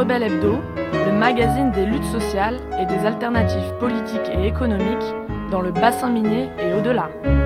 Rebelle Hebdo, le magazine des luttes sociales et des alternatives politiques et économiques dans le bassin minier et au-delà.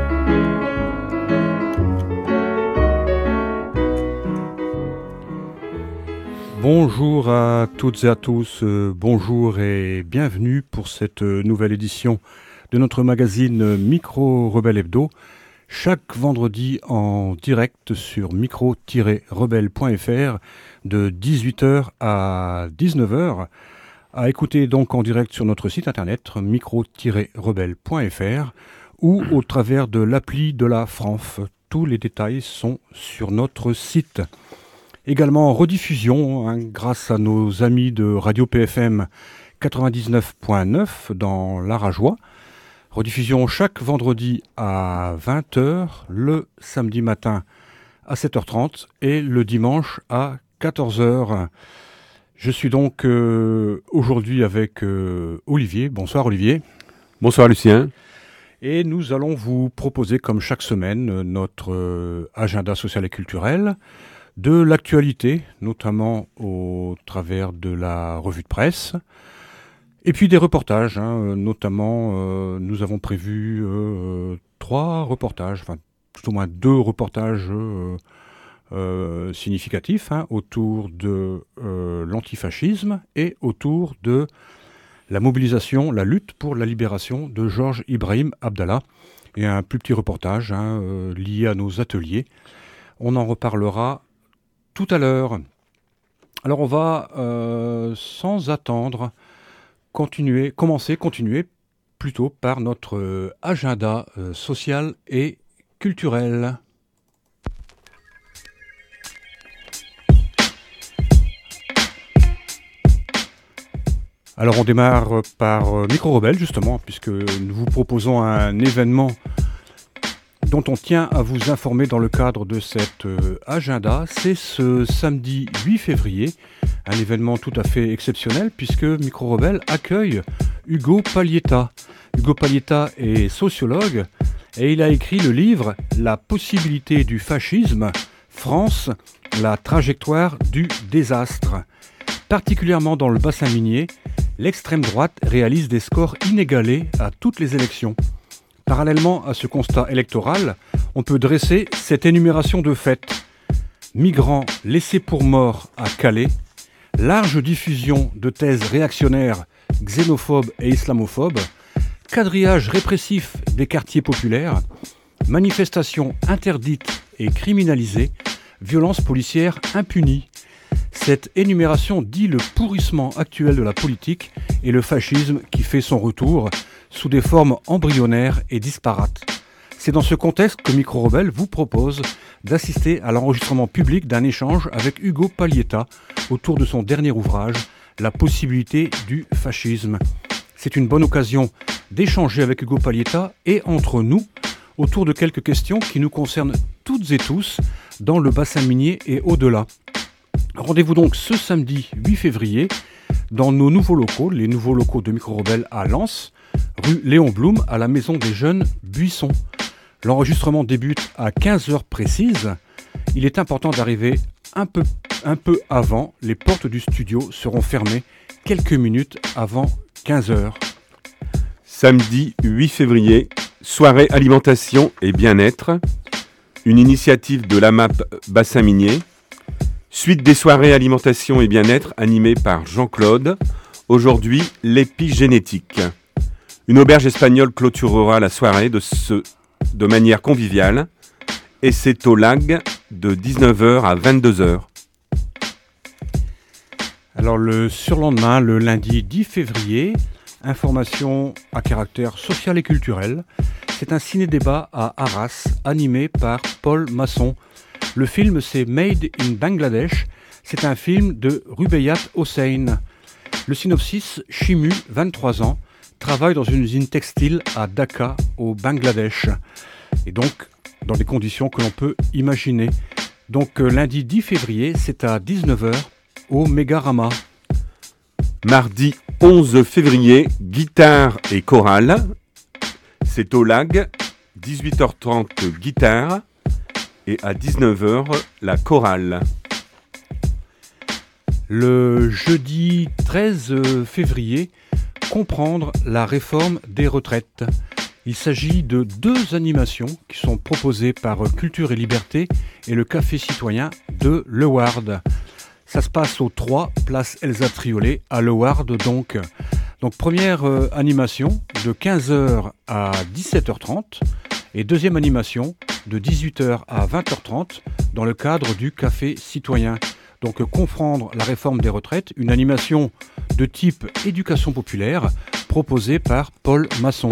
Bonjour à toutes et à tous, bonjour et bienvenue pour cette nouvelle édition de notre magazine Micro Rebelle Hebdo, chaque vendredi en direct sur micro-rebelle.fr de 18h à 19h, à écouter donc en direct sur notre site internet micro-rebelle.fr ou au travers de l'appli de la France. Tous les détails sont sur notre site. Également en rediffusion, grâce à nos amis de Radio PFM 99.9 dans l'Arajois. Rediffusion chaque vendredi à 20h, le samedi matin à 7h30 et le dimanche à 14h. Je suis donc aujourd'hui avec Olivier. Bonsoir Olivier. Bonsoir Lucien. Et nous allons vous proposer comme chaque semaine notre agenda social et culturel, de l'actualité, notamment au travers de la revue de presse, et puis des reportages, notamment nous avons prévu 3 reportages, enfin tout au moins 2 reportages significatifs autour de l'antifascisme et autour de la mobilisation, la lutte pour la libération de Georges Ibrahim Abdallah, et un plus petit reportage lié à nos ateliers. On en reparlera tout à l'heure. Alors on va, sans attendre, continuer plutôt par notre agenda social et culturel. Alors on démarre par Micro Rebelle justement, puisque nous vous proposons un événement dont on tient à vous informer dans le cadre de cet agenda. C'est ce samedi 8 février, un événement tout à fait exceptionnel puisque Micro Rebelle accueille Hugo Paglietta. Hugo Paglietta est sociologue et il a écrit le livre « La possibilité du fascisme, France, la trajectoire du désastre ». Particulièrement dans le bassin minier, l'extrême droite réalise des scores inégalés à toutes les élections. Parallèlement à ce constat électoral, on peut dresser cette énumération de faits. Migrants laissés pour morts à Calais, large diffusion de thèses réactionnaires, xénophobes et islamophobes, quadrillage répressif des quartiers populaires, manifestations interdites et criminalisées, violences policières impunies. Cette énumération dit le pourrissement actuel de la politique et le fascisme qui fait son retour sous des formes embryonnaires et disparates. C'est dans ce contexte que Micro Rebelle vous propose d'assister à l'enregistrement public d'un échange avec Hugo Paglietta autour de son dernier ouvrage, La possibilité du fascisme. C'est une bonne occasion d'échanger avec Hugo Paglietta et entre nous autour de quelques questions qui nous concernent toutes et tous dans le bassin minier et au-delà. Rendez-vous donc ce samedi 8 février dans nos nouveaux locaux, les nouveaux locaux de Micro Rebelle à Lens, rue Léon Blum, à la Maison des Jeunes Buissons. L'enregistrement débute à 15h précises. Il est important d'arriver un peu avant. Les portes du studio seront fermées quelques minutes avant 15h. Samedi 8 février, soirée alimentation et bien-être, une initiative de l'AMAP Bassin Minier. Suite des soirées alimentation et bien-être animées par Jean-Claude. Aujourd'hui, l'épigénétique. Une auberge espagnole clôturera la soirée de manière conviviale et c'est au LAG de 19h à 22h. Alors le surlendemain, le lundi 10 février, information à caractère social et culturel. C'est un ciné-débat à Arras, animé par Paul Masson. Le film, c'est Made in Bangladesh. C'est un film de Rubeyat Hossein. Le synopsis, Chimu, 23 ans, travaille dans une usine textile à Dhaka, au Bangladesh. Et donc, dans des conditions que l'on peut imaginer. Donc, lundi 10 février, c'est à 19h au Mégarama. Mardi 11 février, guitare et chorale. C'est au LAG, 18h30 guitare et à 19h la chorale. le jeudi 13 février, comprendre la réforme des retraites. Il s'agit de 2 animations qui sont proposées par Culture et Liberté et le Café Citoyen de Leward. Ça se passe au 3, place Elsa Triolet, à Leward donc. Donc première animation de 15h à 17h30 et deuxième animation de 18h à 20h30 dans le cadre du Café Citoyen. Donc comprendre la réforme des retraites, une animation de type éducation populaire proposée par Paul Masson.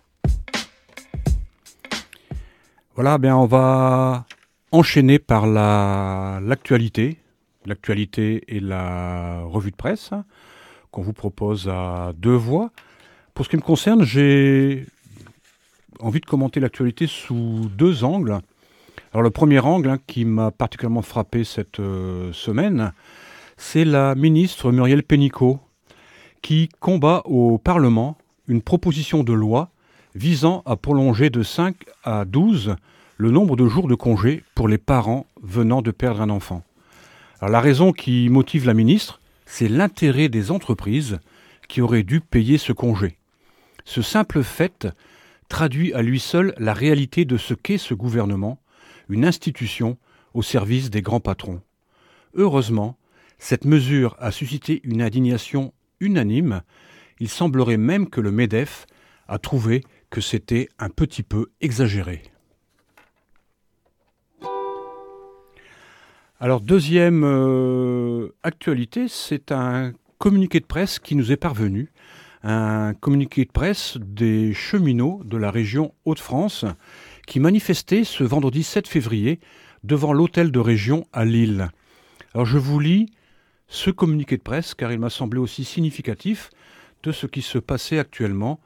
Voilà, bien on va enchaîner par l'actualité et la revue de presse qu'on vous propose à 2 voix. Pour ce qui me concerne, j'ai envie de commenter l'actualité sous 2 angles. Alors le premier angle qui m'a particulièrement frappé cette semaine, c'est la ministre Muriel Pénicaud qui combat au Parlement une proposition de loi visant à prolonger de 5 à 12 le nombre de jours de congé pour les parents venant de perdre un enfant. Alors, la raison qui motive la ministre, c'est l'intérêt des entreprises qui auraient dû payer ce congé. Ce simple fait traduit à lui seul la réalité de ce qu'est ce gouvernement, une institution au service des grands patrons. Heureusement, cette mesure a suscité une indignation unanime. Il semblerait même que le MEDEF a trouvé que c'était un petit peu exagéré. Alors deuxième actualité, c'est un communiqué de presse qui nous est parvenu, un communiqué de presse des cheminots de la région Hauts-de-France qui manifestaient ce vendredi 7 février devant l'hôtel de région à Lille. Alors je vous lis ce communiqué de presse car il m'a semblé aussi significatif de ce qui se passait actuellement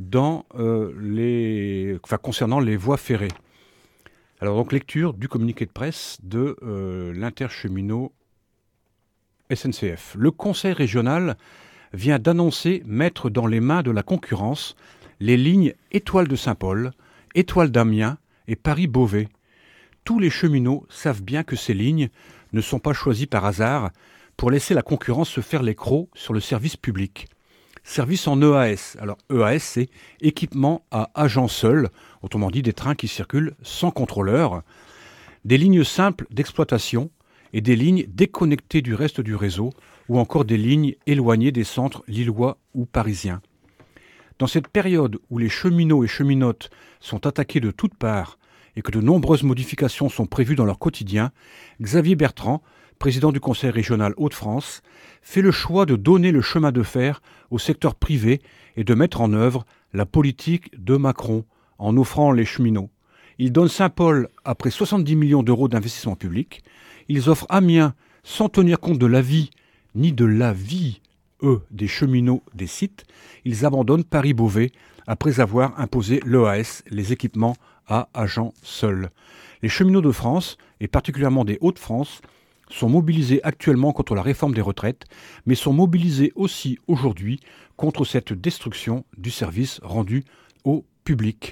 concernant les voies ferrées. Alors donc lecture du communiqué de presse de l'intercheminot SNCF. Le Conseil régional vient d'annoncer mettre dans les mains de la concurrence les lignes Étoile de Saint-Paul, Étoile d'Amiens et Paris-Beauvais. Tous les cheminots savent bien que ces lignes ne sont pas choisies par hasard pour laisser la concurrence se faire les crocs sur le service public. Service en EAS. Alors EAS, c'est équipement à agent seul, autrement dit des trains qui circulent sans contrôleur, des lignes simples d'exploitation et des lignes déconnectées du reste du réseau ou encore des lignes éloignées des centres lillois ou parisiens. Dans cette période où les cheminots et cheminotes sont attaqués de toutes parts et que de nombreuses modifications sont prévues dans leur quotidien, Xavier Bertrand, président du Conseil régional Hauts-de-France, fait le choix de donner le chemin de fer au secteur privé et de mettre en œuvre la politique de Macron en offrant les cheminots. Il donne Saint-Paul après 70 millions d'euros d'investissement public. Ils offrent Amiens sans tenir compte de l'avis ni de la vie, des cheminots des sites. Ils abandonnent Paris-Beauvais après avoir imposé l'EAS, les équipements à agents seuls. Les cheminots de France, et particulièrement des Hauts-de-France, sont mobilisés actuellement contre la réforme des retraites, mais sont mobilisés aussi aujourd'hui contre cette destruction du service rendu au public.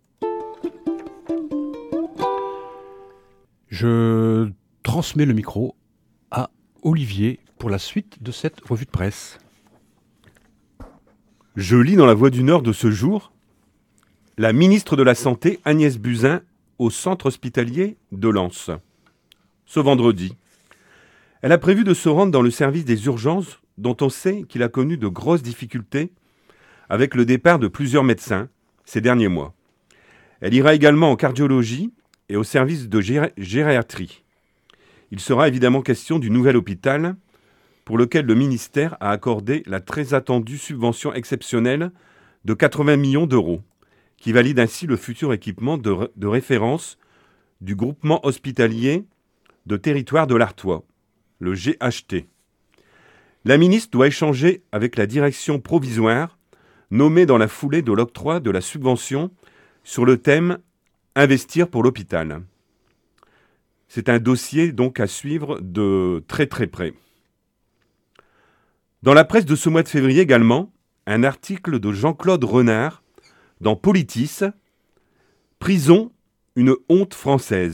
Je transmets le micro à Olivier pour la suite de cette revue de presse. Je lis dans La Voix du Nord de ce jour, la ministre de la Santé Agnès Buzyn au centre hospitalier de Lens. Ce vendredi, elle a prévu de se rendre dans le service des urgences dont on sait qu'il a connu de grosses difficultés avec le départ de plusieurs médecins ces derniers mois. Elle ira également en cardiologie et au service de gériatrie. Il sera évidemment question du nouvel hôpital pour lequel le ministère a accordé la très attendue subvention exceptionnelle de 80 millions d'euros, qui valide ainsi le futur équipement de référence du groupement hospitalier de territoire de l'Artois, le GHT. La ministre doit échanger avec la direction provisoire, nommée dans la foulée de l'octroi de la subvention sur le thème « Investir pour l'hôpital ». C'est un dossier donc à suivre de très très près. Dans la presse de ce mois de février également, un article de Jean-Claude Renard dans Politis, « Prison, une honte française ».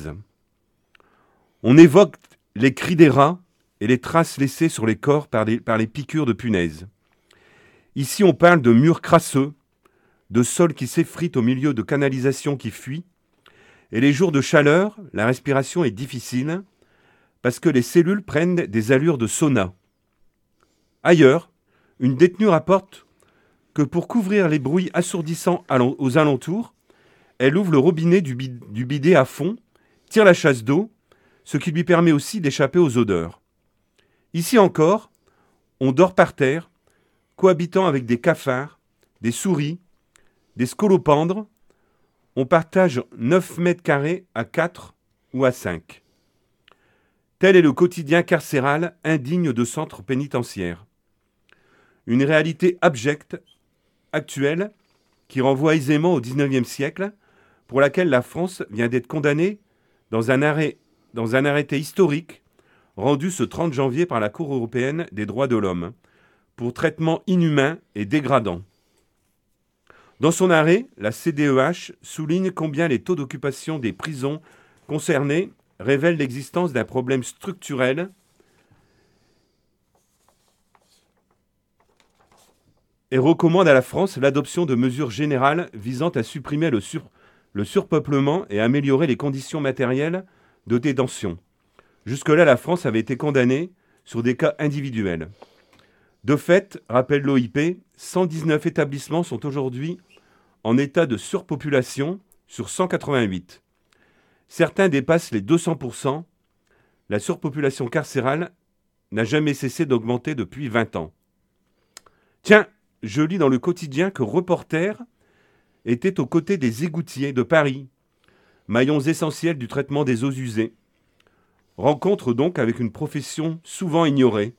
On évoque les cris des rats et les traces laissées sur les corps par les piqûres de punaises. Ici, on parle de murs crasseux, de sols qui s'effritent au milieu de canalisations qui fuient, et les jours de chaleur, la respiration est difficile parce que les cellules prennent des allures de sauna. Ailleurs, une détenue rapporte que pour couvrir les bruits assourdissants aux alentours, elle ouvre le robinet du bidet à fond, tire la chasse d'eau, ce qui lui permet aussi d'échapper aux odeurs. Ici encore, on dort par terre, cohabitant avec des cafards, des souris, des scolopendres. On partage 9 mètres carrés à 4 ou à 5. Tel est le quotidien carcéral indigne de centres pénitentiaires. Une réalité abjecte, actuelle, qui renvoie aisément au XIXe siècle, pour laquelle la France vient d'être condamnée dans un arrêté historique rendu ce 30 janvier par la Cour européenne des droits de l'homme, pour traitement inhumain et dégradant. Dans son arrêt, la CDEH souligne combien les taux d'occupation des prisons concernées révèlent l'existence d'un problème structurel et recommande à la France l'adoption de mesures générales visant à supprimer le surpeuplement et à améliorer les conditions matérielles de détention. Jusque-là, la France avait été condamnée sur des cas individuels. De fait, rappelle l'OIP, 119 établissements sont aujourd'hui en état de surpopulation sur 188. Certains dépassent les 200%. La surpopulation carcérale n'a jamais cessé d'augmenter depuis 20 ans. Tiens, je lis dans le quotidien que Reporter était aux côtés des égoutiers de Paris, maillons essentiels du traitement des eaux usées. Rencontre donc avec une profession souvent ignorée.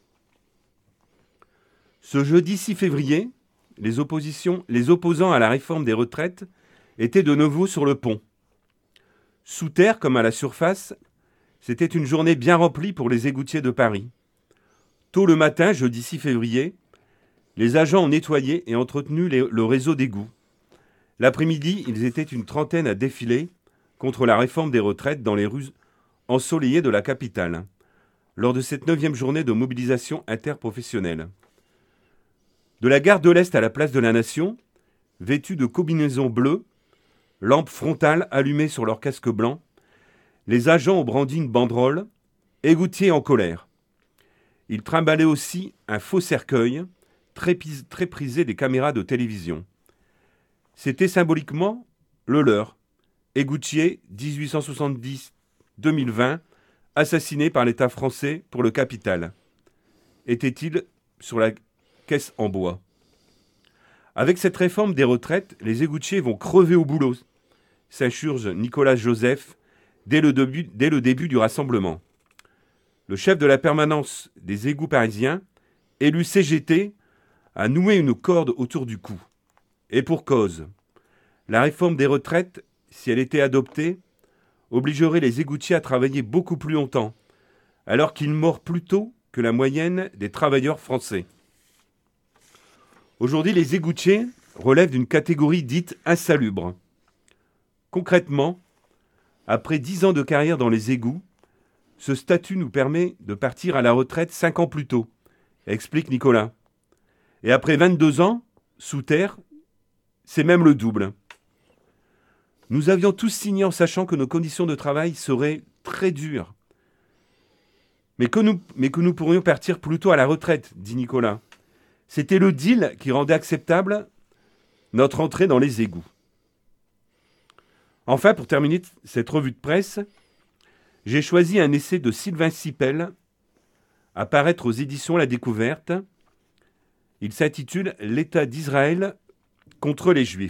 Ce jeudi 6 février, les opposants à la réforme des retraites étaient de nouveau sur le pont. Sous terre comme à la surface, c'était une journée bien remplie pour les égoutiers de Paris. Tôt le matin, jeudi 6 février, les agents ont nettoyé et entretenu le réseau d'égouts. L'après-midi, ils étaient une trentaine à défiler contre la réforme des retraites dans les rues ensoleillées de la capitale, lors de cette 9e journée de mobilisation interprofessionnelle. De la gare de l'Est à la place de la Nation, vêtus de combinaisons bleues, lampes frontales allumées sur leur casque blanc, les agents ont brandi une banderole, égoutiers en colère. Ils trimballaient aussi un faux cercueil, très prisé des caméras de télévision. C'était symboliquement le leur, égoutier 1870-2020, assassiné par l'État français pour le capital. Était-il sur la caisse en bois? Avec cette réforme des retraites, les égoutiers vont crever au boulot, s'insurge Nicolas Joseph dès le début du rassemblement. Le chef de la permanence des égouts parisiens, élu CGT, a noué une corde autour du cou. Et pour cause. La réforme des retraites, si elle était adoptée, obligerait les égoutiers à travailler beaucoup plus longtemps, alors qu'ils meurent plus tôt que la moyenne des travailleurs français. Aujourd'hui, les égoutiers relèvent d'une catégorie dite insalubre. Concrètement, après 10 ans de carrière dans les égouts, ce statut nous permet de partir à la retraite 5 ans plus tôt, explique Nicolas. Et après 22 ans, sous terre, c'est même le double. Nous avions tous signé en sachant que nos conditions de travail seraient très dures. Mais que nous pourrions partir plus tôt à la retraite, dit Nicolas. C'était le deal qui rendait acceptable notre entrée dans les égouts. Enfin, pour terminer cette revue de presse, j'ai choisi un essai de Sylvain Sipel à paraître aux éditions La Découverte. Il s'intitule « L'État d'Israël contre les Juifs ».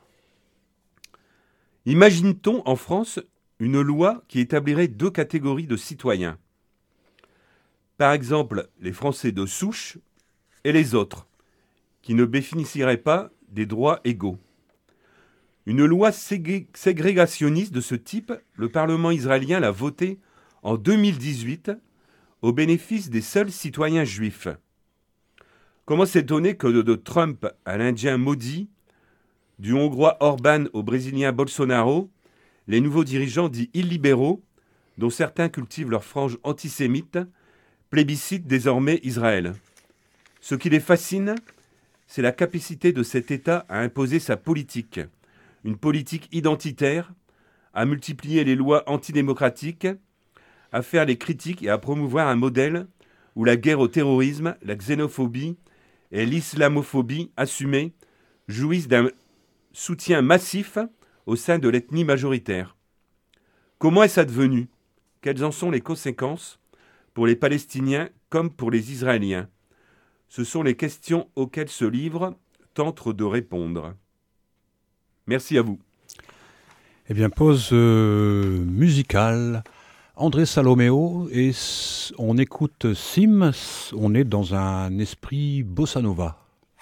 Imagine-t-on en France une loi qui établirait 2 catégories de citoyens? Par exemple, les Français de souche et les autres, qui ne bénéficieraient pas des droits égaux. Une loi ségrégationniste de ce type, le Parlement israélien l'a votée en 2018 au bénéfice des seuls citoyens juifs. Comment s'étonner que de Trump à l'Indien Modi, du Hongrois Orban au Brésilien Bolsonaro, les nouveaux dirigeants dits illibéraux, dont certains cultivent leur frange antisémite, plébiscite désormais Israël. Ce qui les fascine, c'est la capacité de cet État à imposer sa politique, une politique identitaire, à multiplier les lois antidémocratiques, à faire les critiques et à promouvoir un modèle où la guerre au terrorisme, la xénophobie et l'islamophobie assumée jouissent d'un soutien massif au sein de l'ethnie majoritaire. Comment est-ce advenu ? Quelles en sont les conséquences pour les Palestiniens comme pour les Israéliens ? Ce sont les questions auxquelles ce livre tente de répondre. Merci à vous. Eh bien, pause musicale. André Salomeo, et on écoute Sim, on est dans un esprit bossa nova.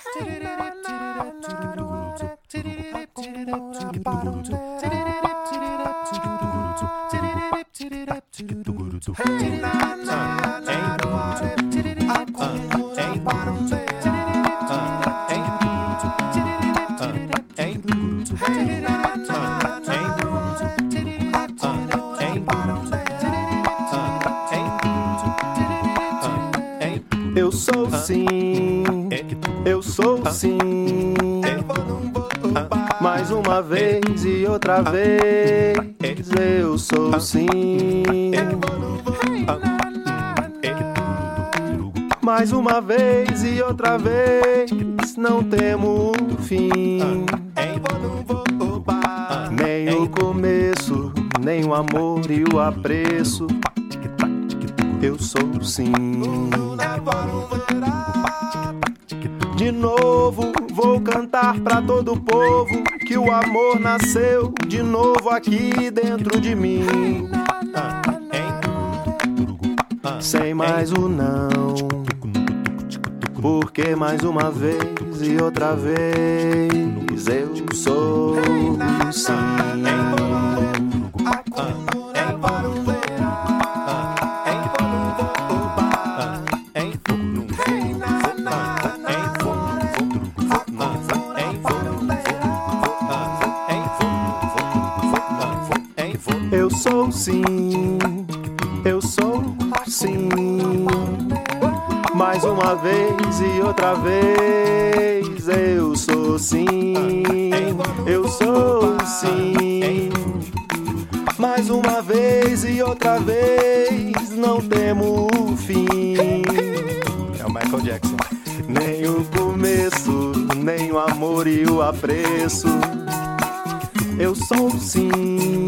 Eu sou sim, eu sou sim. Mais uma vez e outra vez, eu sou sim. Mais uma vez e outra vez, não temo o fim. Nem o começo, nem o amor e o apreço. Eu sou sim. De novo vou cantar pra todo o povo que o amor nasceu de novo aqui dentro de mim. Sem mais o não, porque mais uma vez e outra vez eu sou sim. Eu sou sim, eu sou sim. Mais uma vez e outra vez eu sou sim, eu sou sim. Mais uma vez e outra vez não temo o fim. É o Michael Jackson. Nem o começo, nem o amor e o apreço. Eu sou sim.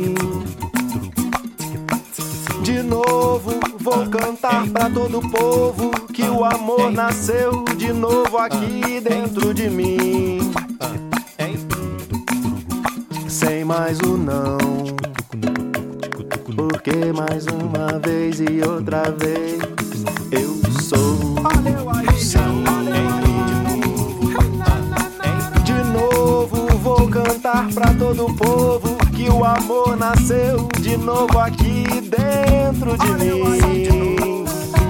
De novo vou cantar pra todo o povo que o amor nasceu de novo aqui dentro de mim. Sem mais o não, porque mais uma vez e outra vez eu sou sim. De novo vou cantar pra todo o povo que o amor nasceu de novo aqui dentro de mim.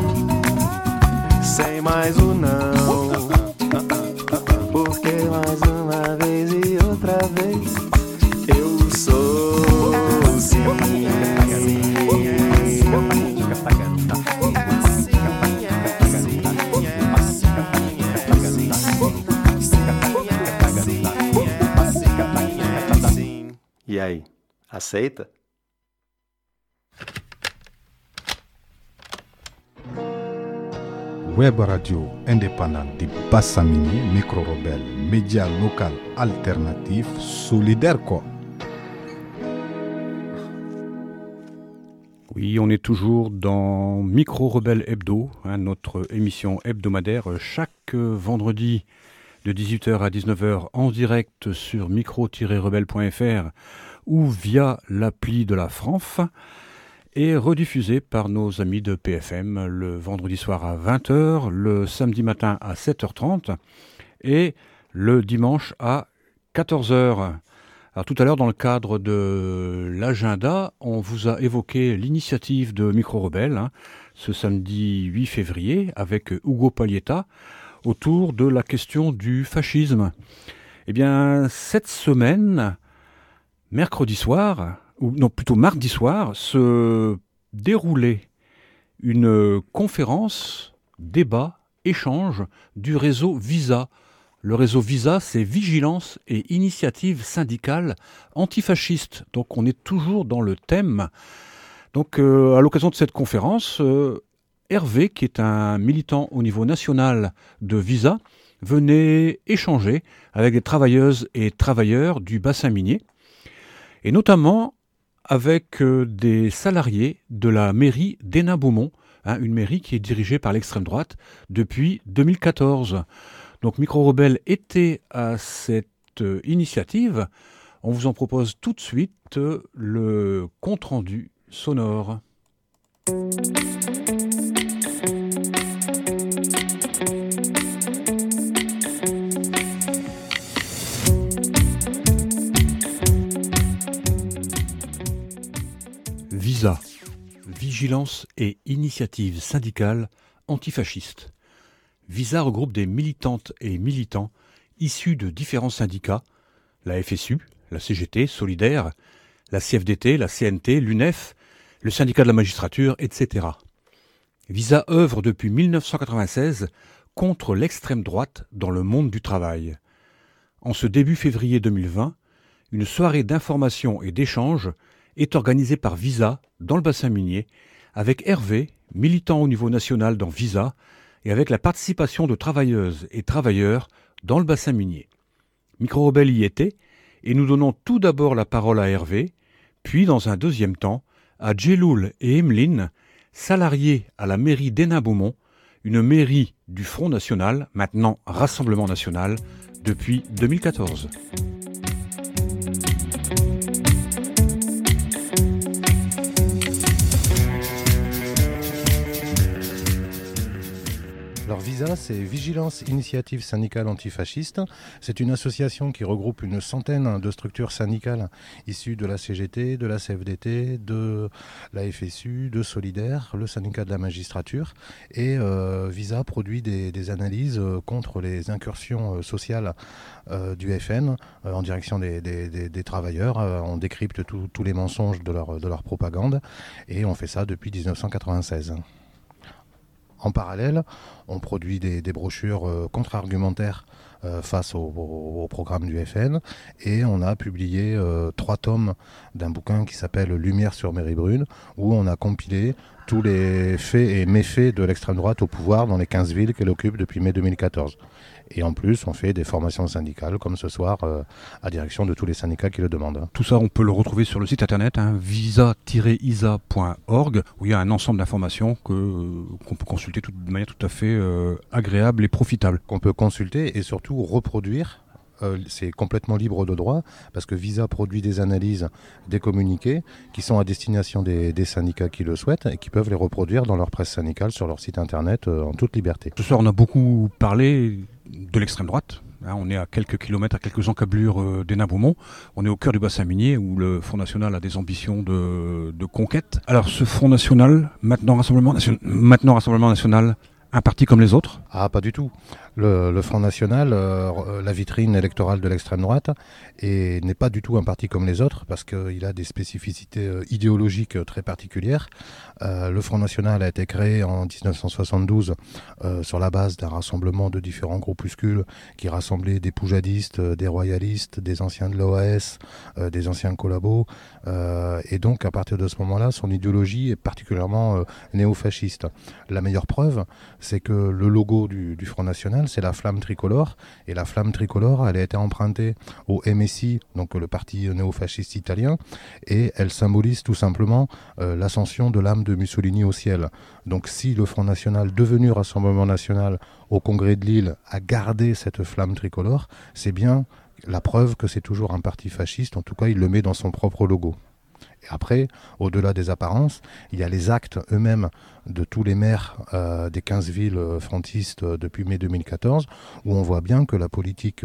Sem mais o não, porque mais uma vez e outra vez eu sou sim. E aí, aceita? Web radio indépendante de Bassamini, micro-rebelle, média local alternatif, solidaire quoi. Oui, on est toujours dans Micro Rebelle Hebdo, notre émission hebdomadaire chaque vendredi de 18h à 19h en direct sur micro-rebelle.fr ou via l'appli de la FRANF et rediffusée par nos amis de PFM le vendredi soir à 20h, le samedi matin à 7h30 et le dimanche à 14h. Alors tout à l'heure, dans le cadre de l'agenda, on vous a évoqué l'initiative de Micro Rebelle, ce samedi 8 février, avec Ugo Paglietta, autour de la question du fascisme. Eh bien, cette semaine, mercredi soir, ou non, plutôt mardi soir, se déroulait une conférence, débat, échange du réseau VISA. Le réseau VISA, c'est Vigilance et Initiative Syndicale Antifasciste. Donc on est toujours dans le thème. Donc à l'occasion de cette conférence, Hervé, qui est un militant au niveau national de VISA, venait échanger avec des travailleuses et travailleurs du bassin minier, et notamment avec des salariés de la mairie d'Hénin-Beaumont, une mairie qui est dirigée par l'extrême droite depuis 2014. Donc Micro Rebelle était à cette initiative. On vous en propose tout de suite le compte-rendu sonore. VISA, Vigilance et Initiative Syndicale Antifasciste. VISA regroupe des militantes et militants issus de différents syndicats, la FSU, la CGT, Solidaire, la CFDT, la CNT, l'UNEF, le syndicat de la magistrature, etc. VISA œuvre depuis 1996 contre l'extrême droite dans le monde du travail. En ce début février 2020, une soirée d'information et d'échange est organisée par VISA dans le bassin minier, avec Hervé, militant au niveau national dans VISA, et avec la participation de travailleuses et travailleurs dans le bassin minier. Micro Rebelle y était, et nous donnons tout d'abord la parole à Hervé, puis dans un deuxième temps à Djeloul et Emeline, salariés à la mairie d'Hénin-Beaumont, une mairie du Front National, maintenant Rassemblement National, depuis 2014. Alors VISA, c'est Vigilance Initiative Syndicale Antifasciste. C'est une association qui regroupe une centaine de structures syndicales issues de la CGT, de la CFDT, de la FSU, de Solidaire, le syndicat de la magistrature. Et VISA produit des analyses contre les incursions sociales du FN en direction des travailleurs. On décrypte tous les mensonges de leur propagande et on fait ça depuis 1996. En parallèle, on produit des brochures contre-argumentaires face au programme du FN et on a publié 3 tomes d'un bouquin qui s'appelle Lumière sur Méribrune où on a compilé tous les faits et méfaits de l'extrême droite au pouvoir dans les 15 villes qu'elle occupe depuis mai 2014. Et en plus, on fait des formations syndicales, comme ce soir, à direction de tous les syndicats qui le demandent. Tout ça, on peut le retrouver sur le site internet, visa-isa.org, où il y a un ensemble d'informations qu'on peut consulter de manière tout à fait agréable et profitable. Qu'on peut consulter et surtout reproduire. C'est complètement libre de droit parce que VISA produit des analyses, des communiqués qui sont à destination des syndicats qui le souhaitent et qui peuvent les reproduire dans leur presse syndicale sur leur site internet en toute liberté. Ce soir, on a beaucoup parlé de l'extrême droite. On est à quelques kilomètres, à quelques encablures d'Hénin-Beaumont. On est au cœur du bassin minier où le Front National a des ambitions de conquête. Alors ce Front National, maintenant Rassemblement National, un parti comme les autres ? Ah, pas du tout. Le Front National, la vitrine électorale de l'extrême droite, n'est pas du tout un parti comme les autres parce qu'il a des spécificités idéologiques très particulières. Le Front National a été créé en 1972 sur la base d'un rassemblement de différents groupuscules qui rassemblaient des poujadistes, des royalistes, des anciens de l'OAS, des anciens collabos. Et donc, à partir de ce moment-là, son idéologie est particulièrement néofasciste. La meilleure preuve, c'est que le logo du Front National, c'est la flamme tricolore. Et la flamme tricolore, elle a été empruntée au MSI, donc le parti néofasciste italien, et elle symbolise tout simplement l'ascension de l'âme de Mussolini au ciel. Donc si le Front National, devenu Rassemblement National au Congrès de Lille, a gardé cette flamme tricolore, c'est bien la preuve que c'est toujours un parti fasciste, en tout cas il le met dans son propre logo. Et après, au-delà des apparences, il y a les actes eux-mêmes de tous les maires des 15 villes frontistes depuis mai 2014, où on voit bien que la politique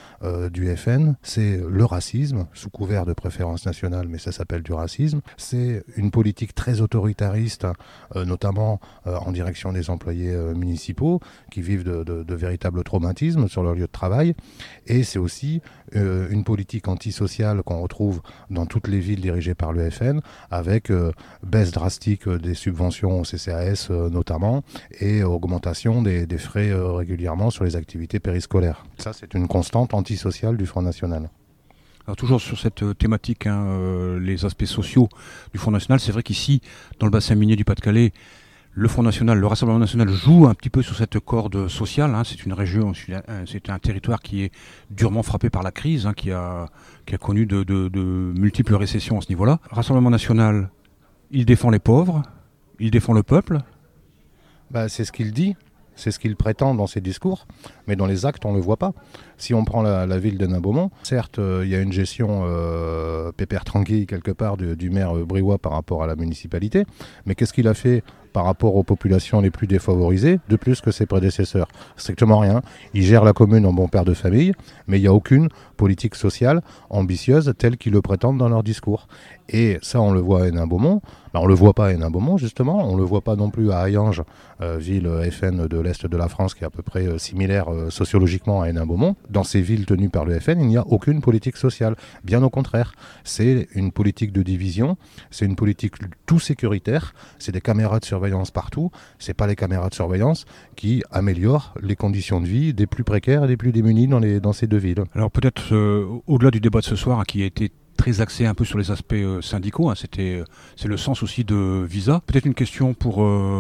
du FN, c'est le racisme, sous couvert de préférence nationale, mais ça s'appelle du racisme. C'est une politique très autoritariste, notamment en direction des employés municipaux, qui vivent de véritables traumatismes sur leur lieu de travail. Et c'est aussi une politique antisociale qu'on retrouve dans toutes les villes dirigées par le FN, avec baisse drastique des subventions au CCAS, CAS notamment, et augmentation des frais régulièrement sur les activités périscolaires. Ça, c'est une constante antisociale du Front National. Alors toujours sur cette thématique, les aspects sociaux du Front National, c'est vrai qu'ici, dans le bassin minier du Pas-de-Calais, le Front National, le Rassemblement National joue un petit peu sur cette corde sociale. C'est une région, c'est un territoire qui est durement frappé par la crise, qui a connu de multiples récessions à ce niveau-là. Rassemblement National, il défend les pauvres, il défend le peuple. C'est ce qu'il dit. C'est ce qu'il prétend dans ses discours, mais dans les actes, on ne le voit pas. Si on prend la ville d'Hénin-Beaumont, certes, il y a une gestion pépère tranquille quelque part du maire briouat par rapport à la municipalité, mais qu'est-ce qu'il a fait par rapport aux populations les plus défavorisées, de plus que ses prédécesseurs? Strictement rien. Il gère la commune en bon père de famille, mais il n'y a aucune politique sociale ambitieuse telle qu'ils le prétendent dans leur discours. Et ça, on le voit à Hénin-Beaumont. On ne le voit pas à Hénin-Beaumont, justement. On ne le voit pas non plus à Hayange, ville FN de l'Est de la France, qui est à peu près similaire sociologiquement à Hénin-Beaumont. Dans ces villes tenues par le FN, il n'y a aucune politique sociale. Bien au contraire. C'est une politique de division, c'est une politique tout sécuritaire, c'est des caméras de surveillance partout. C'est pas les caméras de surveillance qui améliorent les conditions de vie des plus précaires et des plus démunis dans ces deux villes. Alors peut-être au-delà du débat de ce soir, qui a été très axé un peu sur les aspects syndicaux, c'est le sens aussi de Visa. Peut-être une question pour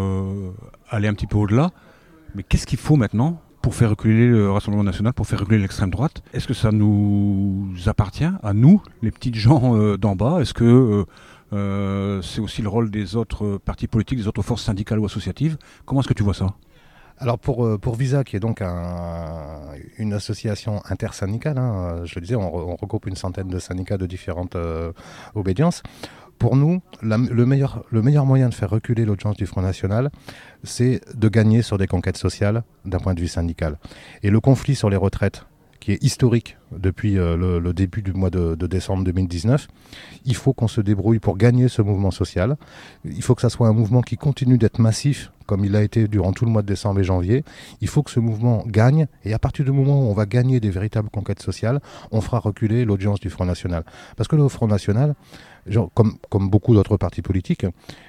aller un petit peu au-delà, mais qu'est-ce qu'il faut maintenant pour faire reculer le Rassemblement National, pour faire reculer l'extrême droite? Est-ce que ça nous appartient, à nous, les petites gens d'en bas? Est-ce que c'est aussi le rôle des autres partis politiques, des autres forces syndicales ou associatives? Comment est-ce que tu vois ça? Alors pour Visa, qui est donc une association intersyndicale, je le disais, on regroupe une centaine de syndicats de différentes obédiences. Pour nous, le meilleur moyen de faire reculer l'audience du Front National, c'est de gagner sur des conquêtes sociales d'un point de vue syndical. Et le conflit sur les retraites, qui est historique depuis le début du mois de décembre 2019. Il faut qu'on se débrouille pour gagner ce mouvement social. Il faut que ça soit un mouvement qui continue d'être massif, comme il l'a été durant tout le mois de décembre et janvier. Il faut que ce mouvement gagne, et à partir du moment où on va gagner des véritables conquêtes sociales, on fera reculer l'audience du Front National. Parce que le Front National, comme beaucoup d'autres partis politiques,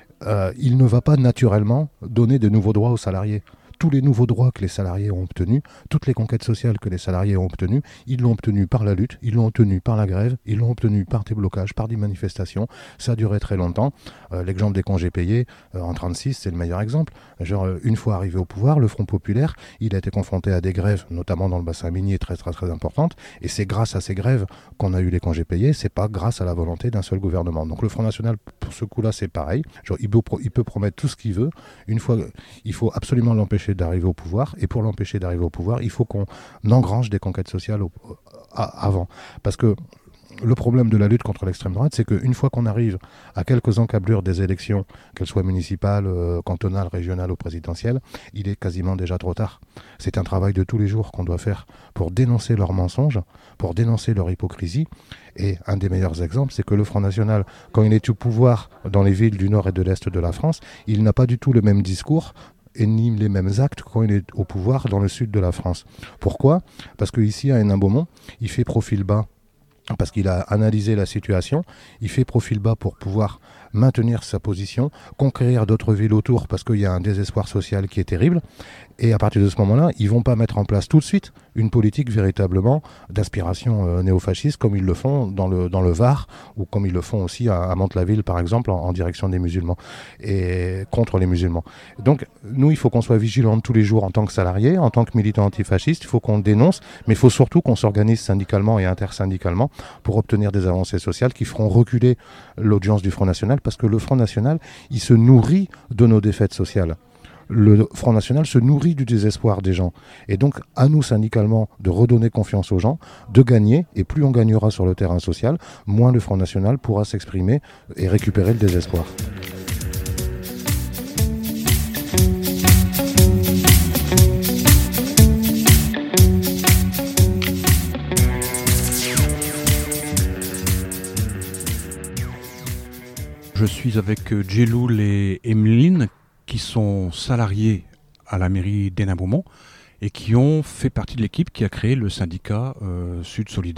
il ne va pas naturellement donner de nouveaux droits aux salariés. Tous les nouveaux droits que les salariés ont obtenus, toutes les conquêtes sociales que les salariés ont obtenues, ils l'ont obtenu par la lutte, ils l'ont obtenu par la grève, ils l'ont obtenu par des blocages, par des manifestations. Ça a duré très longtemps. L'exemple des congés payés en 1936, c'est le meilleur exemple. Une fois arrivé au pouvoir, le Front populaire, il a été confronté à des grèves, notamment dans le bassin minier, très très très importantes. Et c'est grâce à ces grèves qu'on a eu les congés payés. C'est pas grâce à la volonté d'un seul gouvernement. Donc le Front National, pour ce coup-là, c'est pareil. Il peut promettre tout ce qu'il veut. Une fois, il faut absolument l'empêcher d'arriver au pouvoir, et pour l'empêcher d'arriver au pouvoir, il faut qu'on engrange des conquêtes sociales avant. Parce que le problème de la lutte contre l'extrême droite, c'est qu'une fois qu'on arrive à quelques encablures des élections, qu'elles soient municipales, cantonales, régionales ou présidentielles, il est quasiment déjà trop tard. C'est un travail de tous les jours qu'on doit faire pour dénoncer leurs mensonges, pour dénoncer leur hypocrisie. Et un des meilleurs exemples, c'est que le Front National, quand il est au pouvoir dans les villes du nord et de l'est de la France, il n'a pas du tout le même discours et ni les mêmes actes quand il est au pouvoir dans le sud de la France. Pourquoi ? Parce qu'ici, à Hénin-Beaumont, il fait profil bas, parce qu'il a analysé la situation, il fait profil bas pour pouvoir maintenir sa position, conquérir d'autres villes autour, parce qu'il y a un désespoir social qui est terrible. Et à partir de ce moment-là, ils ne vont pas mettre en place tout de suite une politique véritablement d'inspiration néofasciste, comme ils le font dans le Var, ou comme ils le font aussi à Mantes-la-Ville, par exemple, en direction des musulmans, et contre les musulmans. Donc, nous, il faut qu'on soit vigilants tous les jours en tant que salariés, en tant que militants antifascistes, il faut qu'on dénonce, mais il faut surtout qu'on s'organise syndicalement et intersyndicalement pour obtenir des avancées sociales qui feront reculer l'audience du Front National, parce que le Front National, il se nourrit de nos défaites sociales. Le Front National se nourrit du désespoir des gens. Et donc, à nous, syndicalement, de redonner confiance aux gens, de gagner, et plus on gagnera sur le terrain social, moins le Front National pourra s'exprimer et récupérer le désespoir. Je suis avec Djeloul et Emeline, qui sont salariés à la mairie d'Hénin-Beaumont et qui ont fait partie de l'équipe qui a créé le syndicat Sud Solidaire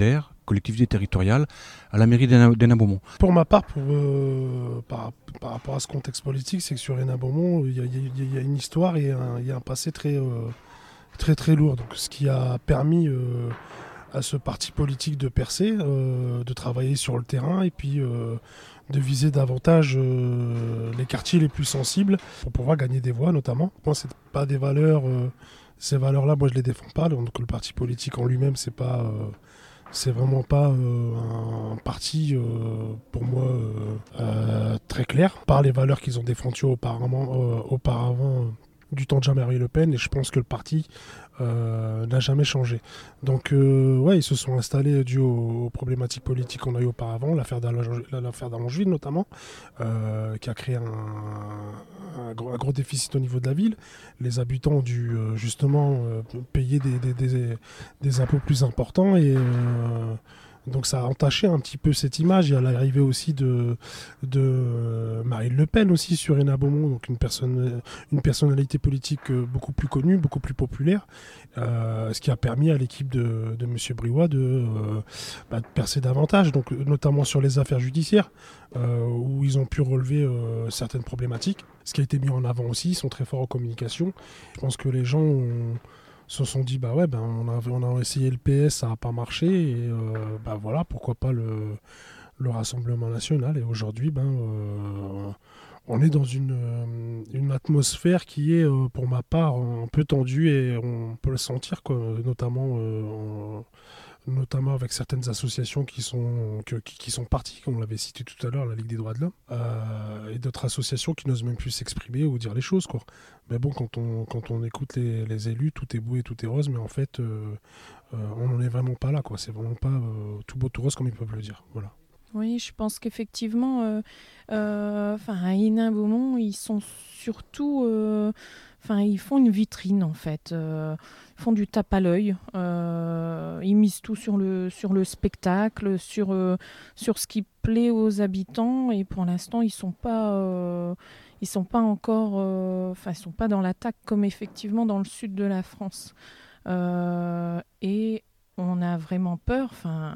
collectivité territoriale à la mairie d'Hénin-Beaumont. Pour ma part, par rapport à ce contexte politique, c'est que sur Hénin-Beaumont, il y a une histoire et il y a un passé très lourd. Donc, ce qui a permis à ce parti politique de percer, de travailler sur le terrain et puis de viser davantage les quartiers les plus sensibles pour pouvoir gagner des voix notamment. Moi, c'est pas des valeurs, ces valeurs-là, moi je les défends pas. Donc le parti politique en lui-même, c'est vraiment pas un parti pour moi très clair par les valeurs qu'ils ont défendues auparavant du temps de Jean-Marie Le Pen, et je pense que le parti n'a jamais changé. Donc ils se sont installés dû aux problématiques politiques qu'on a eues auparavant, l'affaire d'Allongeville notamment, qui a créé un gros déficit au niveau de la ville. Les habitants ont dû justement payer des impôts plus importants et donc ça a entaché un petit peu cette image. Il y a l'arrivée aussi de Marine Le Pen aussi sur Hénin-Beaumont, donc une personnalité politique beaucoup plus connue, beaucoup plus populaire, ce qui a permis à l'équipe de M. Briouat de percer davantage, donc, notamment sur les affaires judiciaires, où ils ont pu relever certaines problématiques. Ce qui a été mis en avant aussi, ils sont très forts en communication. Je pense que les gens se sont dit on a essayé le PS, ça n'a pas marché et voilà, pourquoi pas le Rassemblement National. Et aujourd'hui on est dans une atmosphère qui est pour ma part un peu tendue et on peut le sentir quoi, notamment avec certaines associations qui sont parties, comme on l'avait cité tout à l'heure, la Ligue des droits de l'homme, et d'autres associations qui n'osent même plus s'exprimer ou dire les choses, quoi. Mais bon, quand on écoute les élus, tout est beau et tout est rose, mais en fait, on n'en est vraiment pas là, quoi. C'est vraiment pas tout beau, tout rose, comme ils peuvent le dire. Voilà. Oui, je pense qu'effectivement, à Hénin-Beaumont, ils sont surtout... ils font une vitrine, en fait. Ils font du tape à l'œil. Ils misent tout sur le spectacle, sur ce qui plaît aux habitants. Et pour l'instant, ils sont pas encore... ils sont pas dans l'attaque comme effectivement dans le sud de la France. Et on a vraiment peur...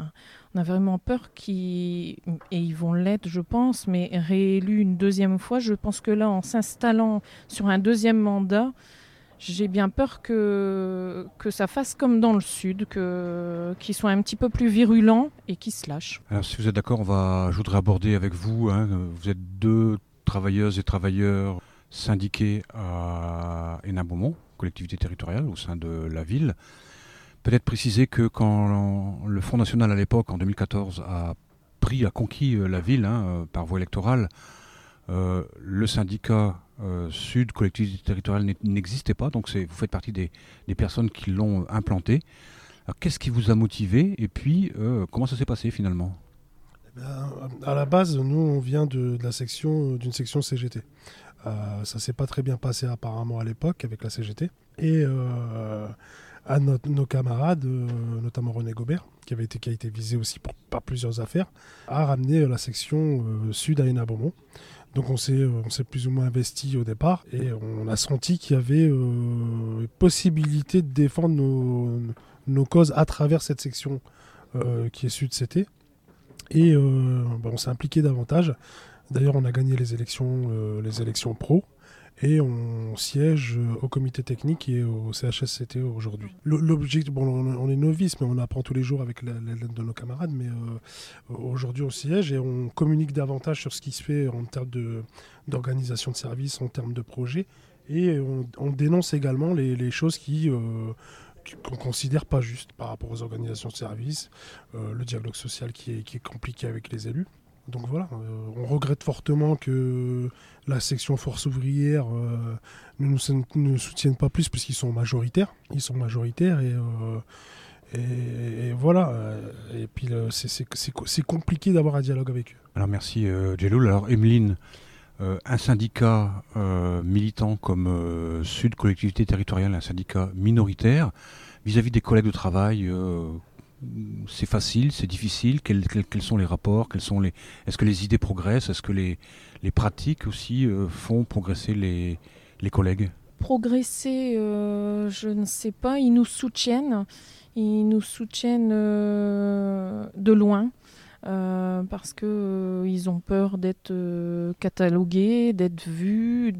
et ils vont l'être, je pense, mais réélus une deuxième fois, je pense que là, en s'installant sur un deuxième mandat, j'ai bien peur que ça fasse comme dans le Sud, qu'ils soient un petit peu plus virulents et qu'ils se lâchent. Alors, si vous êtes d'accord, je voudrais aborder avec vous, vous êtes 2 travailleuses et travailleurs syndiqués à Hénin-Beaumont, collectivité territoriale au sein de la ville. Peut-être préciser que quand le Front National à l'époque, en 2014, a conquis la ville par voie électorale, le syndicat Sud, collectivité territoriale, n'existait pas. Donc vous faites partie des personnes qui l'ont implanté. Alors, qu'est-ce qui vous a motivé et puis comment ça s'est passé finalement ? À la base, nous, on vient d'une section CGT. Ça s'est pas très bien passé apparemment à l'époque avec la CGT. Et nos camarades, notamment René Gobert, qui a été visé aussi par plusieurs affaires, a ramené la section Sud à Hénin-Beaumont. Donc on s'est plus ou moins investi au départ et on a senti qu'il y avait possibilité de défendre nos causes à travers cette section qui est Sud-CT. Et on s'est impliqué davantage. D'ailleurs, on a gagné les élections pro. Et on siège au comité technique et au CHSCT aujourd'hui. L'objectif, on est novice, mais on apprend tous les jours avec l'aide de nos camarades. Mais aujourd'hui, on siège et on communique davantage sur ce qui se fait en termes d'organisation de services, en termes de projets. Et on dénonce également les choses qu'on considère pas justes par rapport aux organisations de services, le dialogue social qui est compliqué avec les élus. Donc voilà, on regrette fortement que la section Force ouvrière ne nous soutienne pas plus puisqu'ils sont majoritaires. Ils sont majoritaires et voilà. Et puis c'est compliqué d'avoir un dialogue avec eux. Alors merci Djeloul. Alors Emeline, un syndicat militant comme Sud Collectivité Territoriale, un syndicat minoritaire, vis-à-vis des collègues de travail, c'est facile, c'est difficile, quels sont les rapports, est-ce que les idées progressent, est-ce que les pratiques aussi font progresser les collègues ? Progresser, je ne sais pas, ils nous soutiennent ils nous soutiennent de loin. Parce que ils ont peur d'être catalogués, d'être vus,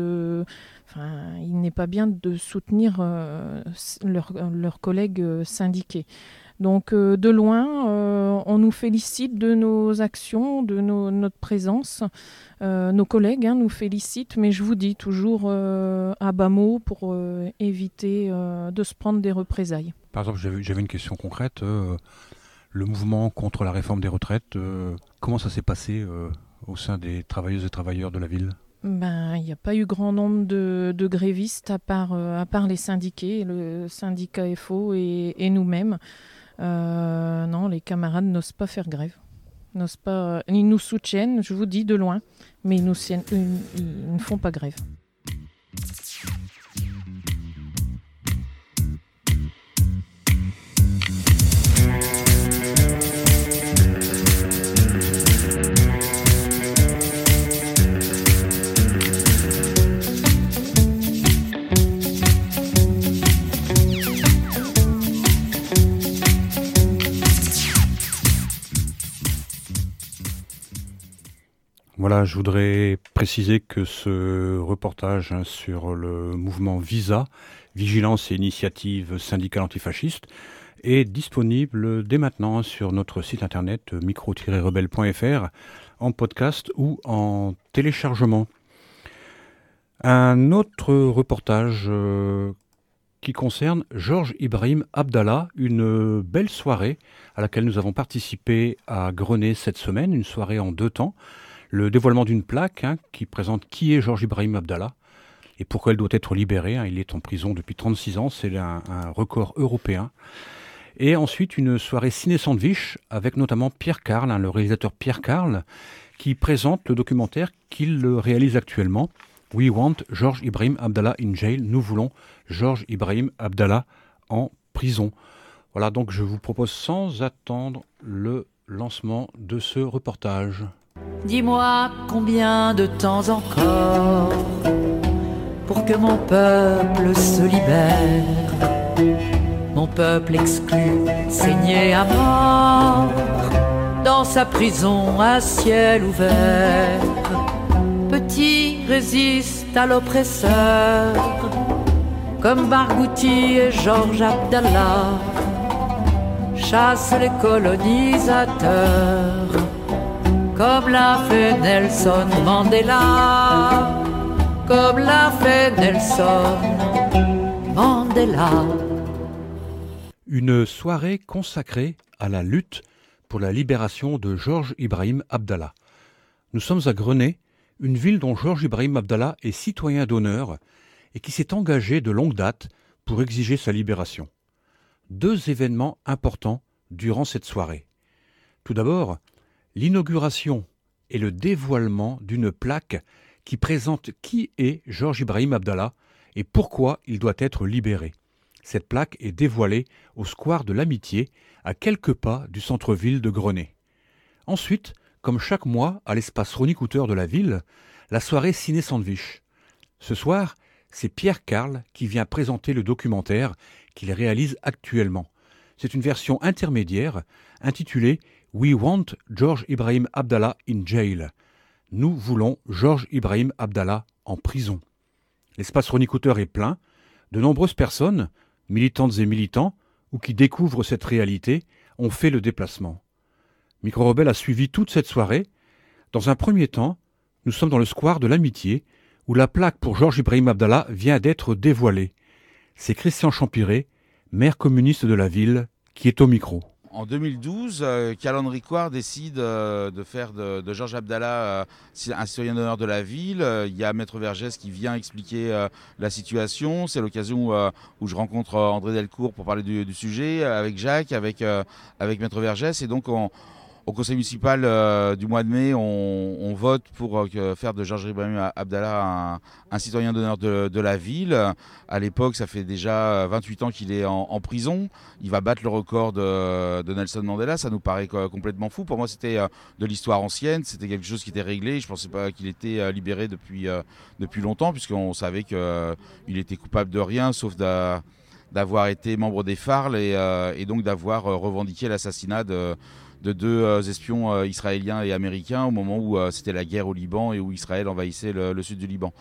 il n'est pas bien de soutenir leurs collègues syndiqués. Donc de loin, on nous félicite de nos actions, de notre présence. Nos collègues nous félicitent, mais je vous dis toujours à bas mot pour éviter de se prendre des représailles. Par exemple, j'avais une question concrète. Le mouvement contre la réforme des retraites, comment ça s'est passé au sein des travailleuses et travailleurs de la ville ? Il n'y a pas eu grand nombre de grévistes à part les syndiqués, le syndicat FO et nous-mêmes. Non, les camarades n'osent pas faire grève. Ils nous soutiennent, je vous dis, de loin, mais ils ne font pas grève. Voilà, je voudrais préciser que ce reportage sur le mouvement VISA, Vigilance et Initiative Syndicale Antifasciste, est disponible dès maintenant sur notre site internet micro-rebelle.fr en podcast ou en téléchargement. Un autre reportage qui concerne Georges Ibrahim Abdallah, une belle soirée à laquelle nous avons participé à Grenay cette semaine, une soirée en 2 temps. Le dévoilement d'une plaque qui présente qui est Georges Ibrahim Abdallah et pourquoi il doit être libéré. Il est en prison depuis 36 ans, c'est un record européen. Et ensuite une soirée ciné-sandwich avec notamment Pierre Carl, le réalisateur Pierre Carl, qui présente le documentaire qu'il réalise actuellement. We want Georges Ibrahim Abdallah in jail. Nous voulons Georges Ibrahim Abdallah en prison. Voilà, donc je vous propose sans attendre le lancement de ce reportage. Dis-moi combien de temps encore pour que mon peuple se libère, mon peuple exclu, saigné à mort, dans sa prison à ciel ouvert. Petit résiste à l'oppresseur, comme Barghouti et Georges Abdallah, chasse les colonisateurs, comme l'a fait Nelson Mandela, comme l'a fait Nelson Mandela. Une soirée consacrée à la lutte pour la libération de Georges Ibrahim Abdallah. Nous sommes à Grenay, une ville dont Georges Ibrahim Abdallah est citoyen d'honneur et qui s'est engagé de longue date pour exiger sa libération. 2 événements importants durant cette soirée. Tout d'abord, l'inauguration et le dévoilement d'une plaque qui présente qui est Georges Ibrahim Abdallah et pourquoi il doit être libéré. Cette plaque est dévoilée au square de l'Amitié, à quelques pas du centre-ville de Grenay. Ensuite, comme chaque mois à l'espace Ronnie Cooter de la ville, la soirée ciné-sandwich. Ce soir, c'est Pierre Carl qui vient présenter le documentaire qu'il réalise actuellement. C'est une version intermédiaire intitulée « We want Georges Ibrahim Abdallah in jail ». Nous voulons Georges Ibrahim Abdallah en prison. L'espace Ronnie Cooter est plein. De nombreuses personnes, militantes et militants, ou qui découvrent cette réalité, ont fait le déplacement. Micro-Rebelle a suivi toute cette soirée. Dans un premier temps, nous sommes dans le square de l'Amitié, où la plaque pour Georges Ibrahim Abdallah vient d'être dévoilée. C'est Christian Champiré, maire communiste de la ville, qui est au micro. En 2012, Calandre Ricoire décide de faire de Georges Abdallah un citoyen d'honneur de la ville. Il y a Maître Vergès qui vient expliquer la situation. C'est l'occasion où je rencontre André Delcourt pour parler du sujet, avec Jacques, avec Maître Vergès. Et donc, au conseil municipal du mois de mai, on vote pour faire de Georges Ibrahim Abdallah un citoyen d'honneur de la ville. À l'époque, ça fait déjà 28 ans qu'il est en prison. Il va battre le record de Nelson Mandela. Ça nous paraît complètement fou. Pour moi, c'était de l'histoire ancienne. C'était quelque chose qui était réglé. Je ne pensais pas qu'il était libéré depuis longtemps, puisqu'on savait qu'il était coupable de rien, sauf d'avoir été membre des FARL et donc d'avoir revendiqué l'assassinat de 2 espions israéliens et américains au moment où c'était la guerre au Liban et où Israël envahissait le sud du Liban.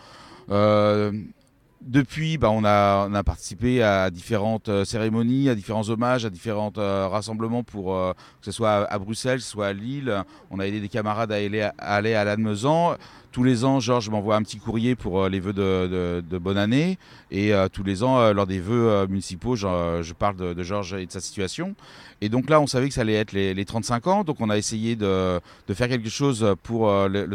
Depuis, on a participé à différentes cérémonies, à différents hommages, à différents rassemblements pour que ce soit à Bruxelles, que ce soit à Lille. On a aidé des camarades à aller à Lannemezan. Tous les ans, Georges m'envoie un petit courrier pour les vœux de bonne année. Et tous les ans, lors des vœux municipaux, je parle de Georges et de sa situation. Et donc là, on savait que ça allait être les 35 ans. Donc on a essayé de faire quelque chose pour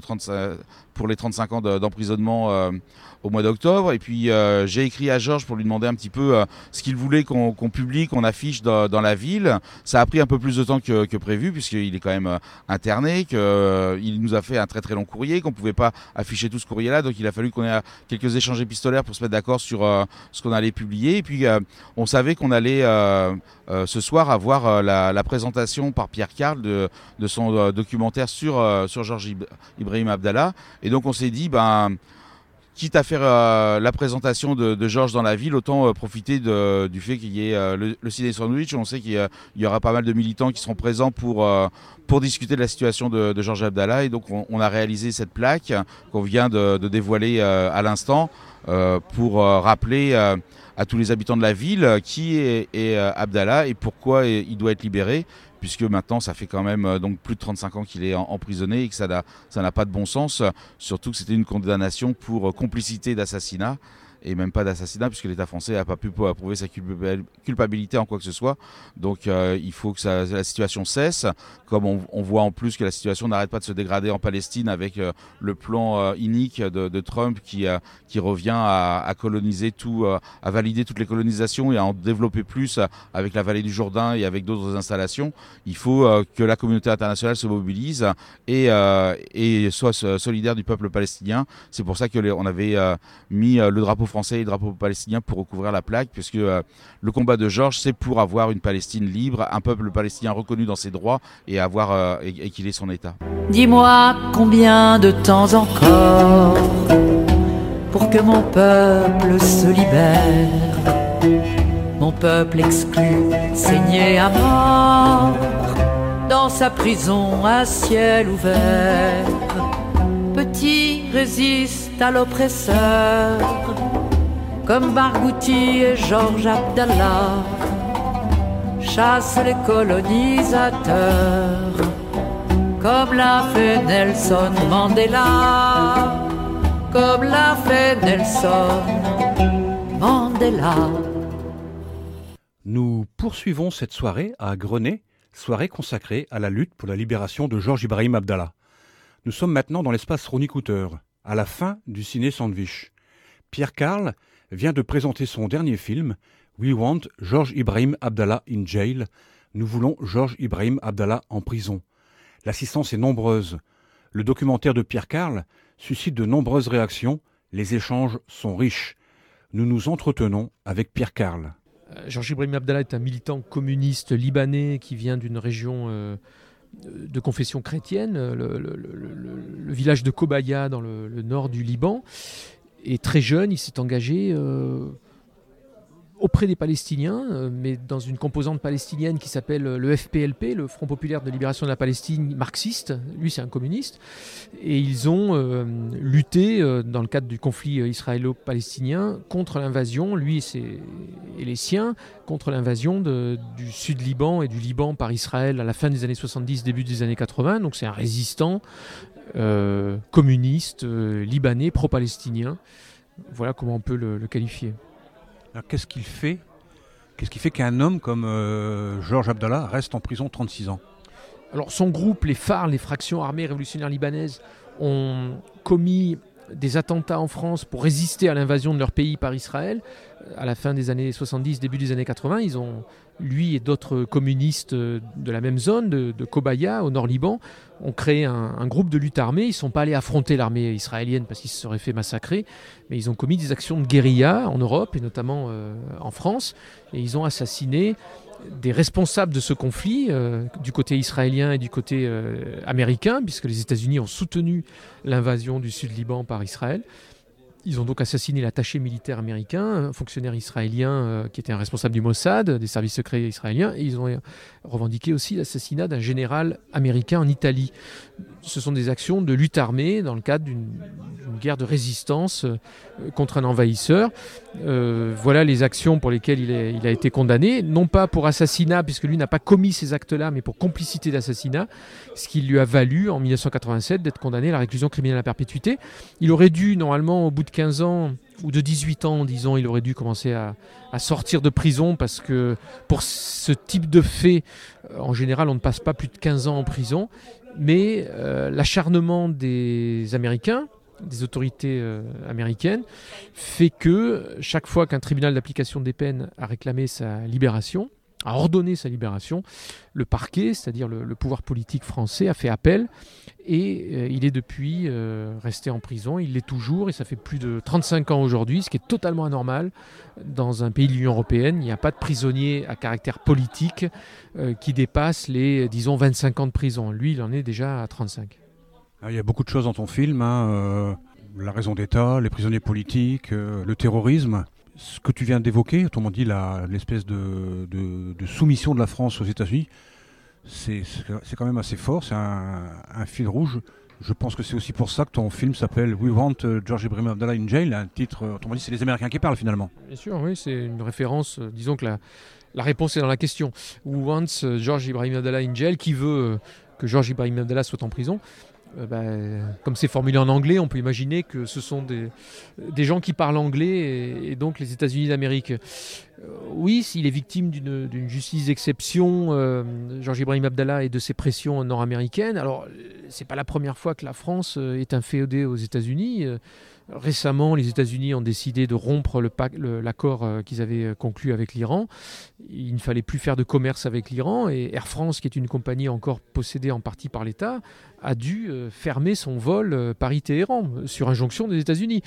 les 35 ans d'emprisonnement au mois d'octobre. Et puis j'ai écrit à Georges pour lui demander un petit peu ce qu'il voulait qu'on publie, qu'on affiche dans la ville. Ça a pris un peu plus de temps que prévu, puisqu'il est quand même interné, qu'il nous a fait un très très long courrier, qu'on ne pouvait pas afficher tout ce courrier-là. Donc il a fallu qu'on ait quelques échanges épistolaires pour se mettre d'accord sur ce qu'on allait publier. Et puis on savait qu'on allait ce soir avoir la présentation par Pierre Karl de son documentaire sur Georges Ibrahim Abdallah. Et donc on s'est dit, quitte à faire la présentation de Georges dans la ville, autant profiter du fait qu'il y ait le ciné sandwich. On sait qu'il y aura pas mal de militants qui seront présents pour discuter de la situation de Georges Abdallah. Et donc on a réalisé cette plaque qu'on vient de dévoiler à l'instant pour rappeler à tous les habitants de la ville qui est Abdallah et pourquoi il doit être libéré, puisque maintenant ça fait quand même donc plus de 35 ans qu'il est emprisonné et que ça n'a pas de bon sens, surtout que c'était une condamnation pour complicité d'assassinat, et même pas d'assassinat puisque l'État français n'a pas pu prouver sa culpabilité en quoi que ce soit. Donc il faut que la situation cesse, comme on voit en plus que la situation n'arrête pas de se dégrader en Palestine avec le plan inique de Trump qui revient à coloniser tout, à valider toutes les colonisations et à en développer plus avec la vallée du Jourdain et avec d'autres installations. Il faut que la communauté internationale se mobilise et soit solidaire du peuple palestinien. C'est pour ça qu'on avait mis le drapeau français et le drapeau palestinien pour recouvrir la plaque, puisque le combat de Georges, c'est pour avoir une Palestine libre, un peuple palestinien reconnu dans ses droits et qu'il ait son État. Dis-moi combien de temps encore pour que mon peuple se libère, mon peuple exclu, saigné à mort, dans sa prison à ciel ouvert. Petit résiste à l'oppresseur, comme Barghouti et Georges Abdallah, chasse les colonisateurs, comme l'a fait Nelson Mandela, comme l'a fait Nelson Mandela. Nous poursuivons cette soirée à Grenay, soirée consacrée à la lutte pour la libération de Georges Ibrahim Abdallah. Nous sommes maintenant dans l'espace Ronnie Cooter, à la fin du ciné sandwich. Pierre Karl vient de présenter son dernier film, We Want George Ibrahim Abdallah in Jail. Nous voulons Georges Ibrahim Abdallah en prison. L'assistance est nombreuse. Le documentaire de Pierre Karl suscite de nombreuses réactions. Les échanges sont riches. Nous nous entretenons avec Pierre Karl. Georges Ibrahim Abdallah est un militant communiste libanais qui vient d'une région de confession chrétienne, le village de Kobaya dans le nord du Liban. Et très jeune, il s'est engagé auprès des Palestiniens, mais dans une composante palestinienne qui s'appelle le FPLP, le Front Populaire de Libération de la Palestine marxiste. Lui, c'est un communiste. Et ils ont lutté dans le cadre du conflit israélo-palestinien contre l'invasion, lui et les siens, contre l'invasion du Sud-Liban et du Liban par Israël à la fin des années 70, début des années 80. Donc c'est un résistant communiste, libanais, pro-palestinien. Voilà comment on peut le qualifier. Alors, qu'est-ce qui fait qu'un homme comme Georges Abdallah reste en prison 36 ans ? Alors son groupe, les FARL, les Fractions Armées Révolutionnaires Libanaises, ont commis des attentats en France pour résister à l'invasion de leur pays par Israël. À la fin des années 70, début des années 80, lui et d'autres communistes de la même zone, de Kobaya, au nord Liban, ont créé un groupe de lutte armée. Ils ne sont pas allés affronter l'armée israélienne parce qu'ils se seraient fait massacrer, mais ils ont commis des actions de guérilla en Europe et notamment en France. Et ils ont assassiné des responsables de ce conflit, du côté israélien et du côté américain, puisque les États-Unis ont soutenu l'invasion du Sud-Liban par Israël. Ils ont donc assassiné l'attaché militaire américain, un fonctionnaire israélien qui était un responsable du Mossad, des services secrets israéliens, et ils ont revendiqué aussi l'assassinat d'un général américain en Italie. Ce sont des actions de lutte armée dans le cadre d'une guerre de résistance contre un envahisseur. Voilà les actions pour lesquelles il a été condamné, non pas pour assassinat, puisque lui n'a pas commis ces actes-là, mais pour complicité d'assassinat, ce qui lui a valu en 1987 d'être condamné à la réclusion criminelle à perpétuité. Il aurait dû, normalement, au bout de 15 ans, ou de 18 ans, disons, il aurait dû commencer à sortir de prison, parce que pour ce type de fait, en général, on ne passe pas plus de 15 ans en prison. Mais l'acharnement des Américains, des autorités américaines, fait que chaque fois qu'un tribunal d'application des peines a réclamé sa libération, a ordonné sa libération, le parquet, c'est-à-dire le pouvoir politique français, a fait appel et il est depuis resté en prison. Il l'est toujours et ça fait plus de 35 ans aujourd'hui, ce qui est totalement anormal. Dans un pays de l'Union européenne, il n'y a pas de prisonnier à caractère politique qui dépasse les, disons, 25 ans de prison. Lui, il en est déjà à 35. Il y a beaucoup de choses dans ton film, la raison d'État, les prisonniers politiques, le terrorisme. Ce que tu viens d'évoquer, autrement dit l'espèce de soumission de la France aux États-Unis, c'est quand même assez fort, c'est un fil rouge. Je pense que c'est aussi pour ça que ton film s'appelle We Want George Ibrahim Abdallah in Jail, un titre, autrement dit, c'est les Américains qui parlent finalement. Bien sûr, oui, c'est une référence, disons que la réponse est dans la question. We Want George Ibrahim Abdallah in Jail, qui veut que George Ibrahim Abdallah soit en prison. Comme c'est formulé en anglais, on peut imaginer que ce sont des gens qui parlent anglais et donc les États-Unis d'Amérique. Oui, s'il est victime d'une justice d'exception, George Ibrahim Abdallah, et de ses pressions nord-américaines. Alors, c'est pas la première fois que la France est inféodée aux États-Unis. Récemment, les États-Unis ont décidé de rompre l'accord qu'ils avaient conclu avec l'Iran. Il ne fallait plus faire de commerce avec l'Iran et Air France, qui est une compagnie encore possédée en partie par l'État, a dû fermer son vol Paris-Téhéran sur injonction des États-Unis.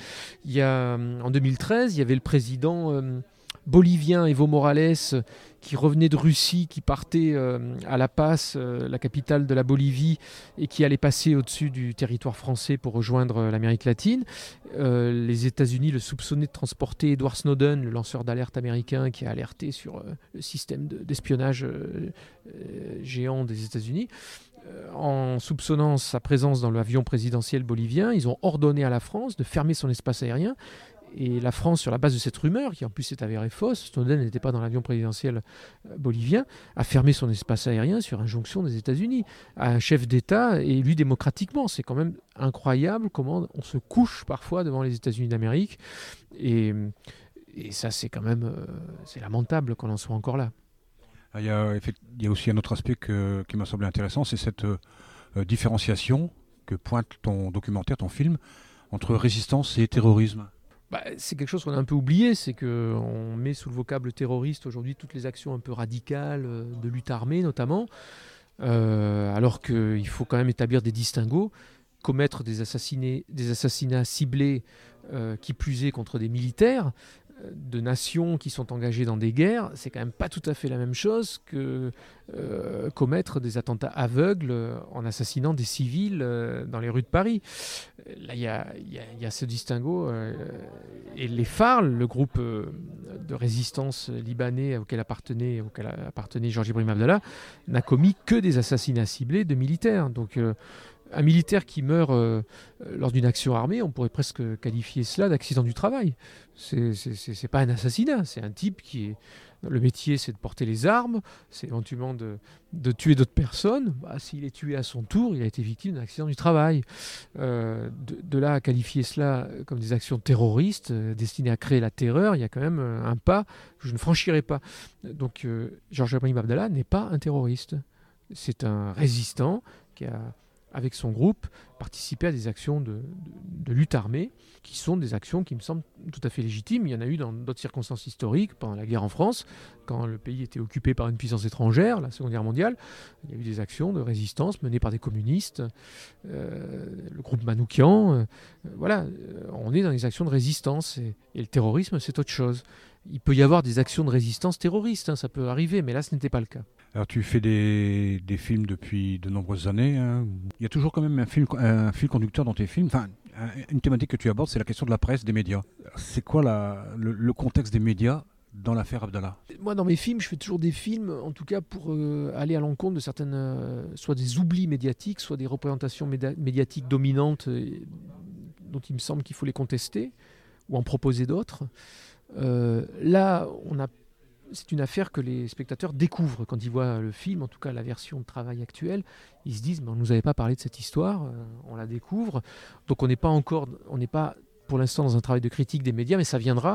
En 2013, il y avait le président bolivien Evo Morales qui revenait de Russie, qui partait à La Paz, la capitale de la Bolivie, et qui allait passer au-dessus du territoire français pour rejoindre l'Amérique latine. Les États-Unis le soupçonnaient de transporter Edward Snowden, le lanceur d'alerte américain qui a alerté sur le système d'espionnage géant des États-Unis. En soupçonnant sa présence dans l'avion présidentiel bolivien, ils ont ordonné à la France de fermer son espace aérien. Et la France, sur la base de cette rumeur, qui en plus s'est avérée fausse, Snowden n'était pas dans l'avion présidentiel bolivien, a fermé son espace aérien sur injonction des États-Unis à un chef d'État élu démocratiquement. C'est quand même incroyable comment on se couche parfois devant les États-Unis d'Amérique. Et ça, c'est quand même c'est lamentable qu'on en soit encore là. Il y a aussi un autre aspect qui m'a semblé intéressant, c'est cette différenciation que pointe ton documentaire, ton film, entre résistance et terrorisme. C'est quelque chose qu'on a un peu oublié, c'est qu'on met sous le vocable terroriste aujourd'hui toutes les actions un peu radicales de lutte armée notamment, alors qu'il faut quand même établir des distinguos, commettre des assassinats ciblés, qui plus est contre des militaires de nations qui sont engagées dans des guerres, c'est quand même pas tout à fait la même chose que commettre des attentats aveugles en assassinant des civils dans les rues de Paris. Là, il y a ce distinguo. Et les FARL, le groupe de résistance libanais auquel appartenait George Ibrahim Abdallah, n'a commis que des assassinats ciblés de militaires. Donc, un militaire qui meurt lors d'une action armée, on pourrait presque qualifier cela d'accident du travail. C'est pas un assassinat, c'est un type qui est... Le métier, c'est de porter les armes, c'est éventuellement de tuer d'autres personnes. S'il est tué à son tour, il a été victime d'un accident du travail. De là à qualifier cela comme des actions terroristes destinées à créer la terreur, il y a quand même un pas que je ne franchirai pas. Donc, George Ibrahim Abdallah n'est pas un terroriste. C'est un résistant qui a, avec son groupe, participé à des actions de lutte armée, qui sont des actions qui me semblent tout à fait légitimes. Il y en a eu dans d'autres circonstances historiques, pendant la guerre en France, quand le pays était occupé par une puissance étrangère, la Seconde Guerre mondiale. Il y a eu des actions de résistance menées par des communistes, le groupe Manoukian. Voilà, on est dans des actions de résistance, et le terrorisme, c'est autre chose. Il peut y avoir des actions de résistance terroristes, ça peut arriver, mais là, ce n'était pas le cas. Alors tu fais des films depuis de nombreuses années. Il y a toujours quand même un fil conducteur dans tes films, enfin une thématique que tu abordes, c'est la question de la presse, des médias. C'est quoi le contexte des médias dans l'affaire Abdallah? Moi, dans mes films, je fais toujours des films, en tout cas pour aller à l'encontre de certaines, soit des oublis médiatiques, soit des représentations médiatiques dominantes dont il me semble qu'il faut les contester, ou en proposer d'autres. Là, c'est une affaire que les spectateurs découvrent quand ils voient le film, en tout cas la version de travail actuelle. Ils se disent, mais on ne nous avait pas parlé de cette histoire, on la découvre. Donc on n'est pas pour l'instant dans un travail de critique des médias, mais ça viendra.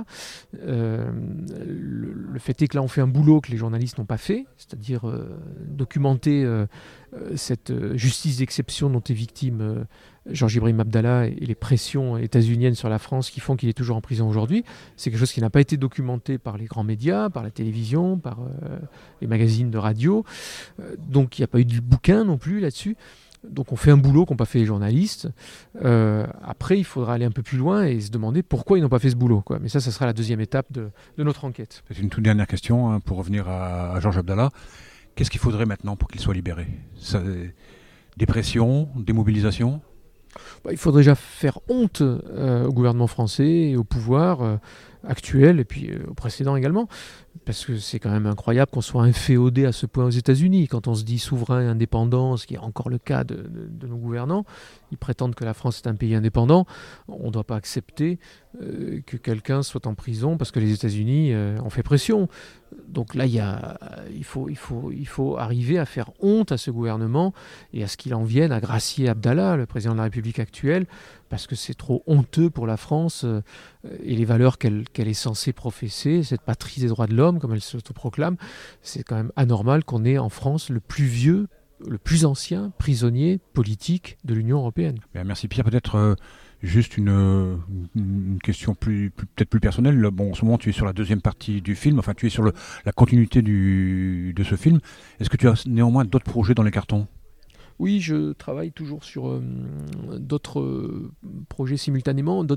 Le fait est que là, on fait un boulot que les journalistes n'ont pas fait, c'est-à-dire documenter cette justice d'exception dont est victime Georges Ibrahim Abdallah et les pressions états-uniennes sur la France qui font qu'il est toujours en prison aujourd'hui. C'est quelque chose qui n'a pas été documenté par les grands médias, par la télévision, par les magazines de radio. Donc il n'y a pas eu de bouquin non plus là-dessus. Donc on fait un boulot qu'ont pas fait les journalistes. Après, il faudra aller un peu plus loin et se demander pourquoi ils n'ont pas fait ce boulot, quoi. Mais ça sera la deuxième étape de notre enquête. C'est une toute dernière question pour revenir à Georges Abdallah. Qu'est-ce qu'il faudrait maintenant pour qu'il soit libéré? Des pressions, des mobilisations? Il faudrait déjà faire honte au gouvernement français et au pouvoir actuel et puis au précédent également. Parce que c'est quand même incroyable qu'on soit inféodé à ce point aux États-Unis. Quand on se dit souverain et indépendant, ce qui est encore le cas de nos gouvernants, ils prétendent que la France est un pays indépendant. On ne doit pas accepter que quelqu'un soit en prison parce que les États-Unis ont fait pression. Donc là, il faut arriver à faire honte à ce gouvernement et à ce qu'il en vienne à gracier Abdallah, le président de la République actuelle, parce que c'est trop honteux pour la France et les valeurs qu'elle est censée professer, cette patrie des droits de l'homme, comme elle s'autoproclame. C'est quand même anormal qu'on ait en France le plus vieux, le plus ancien prisonnier politique de l'Union européenne. Merci Pierre. Peut-être juste une question peut-être plus personnelle. Bon, en ce moment, tu es sur la deuxième partie du film, enfin tu es sur la continuité de ce film. Est-ce que tu as néanmoins d'autres projets dans les cartons ? Oui, je travaille toujours sur d'autres projets simultanément,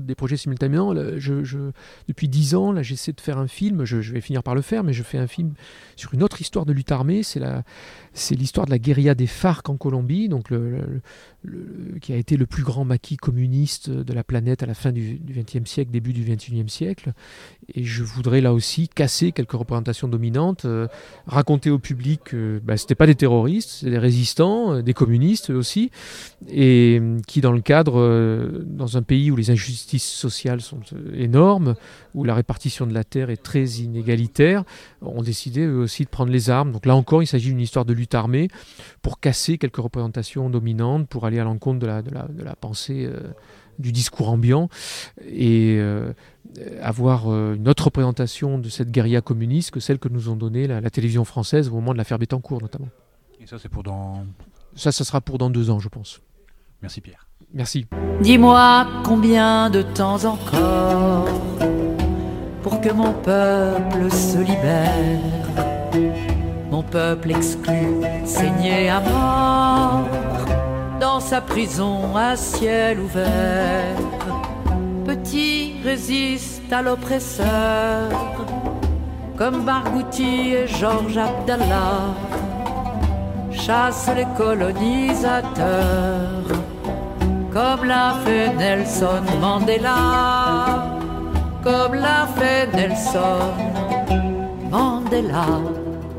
depuis 10 ans, là, j'essaie de faire un film, je vais finir par le faire, mais je fais un film sur une autre histoire de lutte armée, c'est l'histoire de la guérilla des FARC en Colombie, donc qui a été le plus grand maquis communiste de la planète à la fin du XXe siècle, début du XXIe siècle. Et je voudrais là aussi casser quelques représentations dominantes, raconter au public que c'était pas des terroristes, c'est des résistants, des communistes aussi, et qui dans le cadre, dans un pays où les injustices sociales sont énormes, où la répartition de la terre est très inégalitaire, ont décidé eux aussi de prendre les armes. Donc là encore, il s'agit d'une histoire de lutte armée pour casser quelques représentations dominantes, pour aller à l'encontre de la pensée, du discours ambiant, et avoir une autre représentation de cette guérilla communiste que celle que nous ont donnée la télévision française au moment de l'affaire Bettencourt notamment. Et ça, c'est pour dans... Ça sera pour dans 2 ans, je pense. Merci Pierre. Merci. Dis-moi combien de temps encore pour que mon peuple se libère, mon peuple exclu, saigné à mort, dans sa prison à ciel ouvert. Petit résiste à l'oppresseur, comme Barghouti et Georges Abdallah, chasse les colonisateurs, comme l'a fait Nelson Mandela, comme l'a fait Nelson Mandela.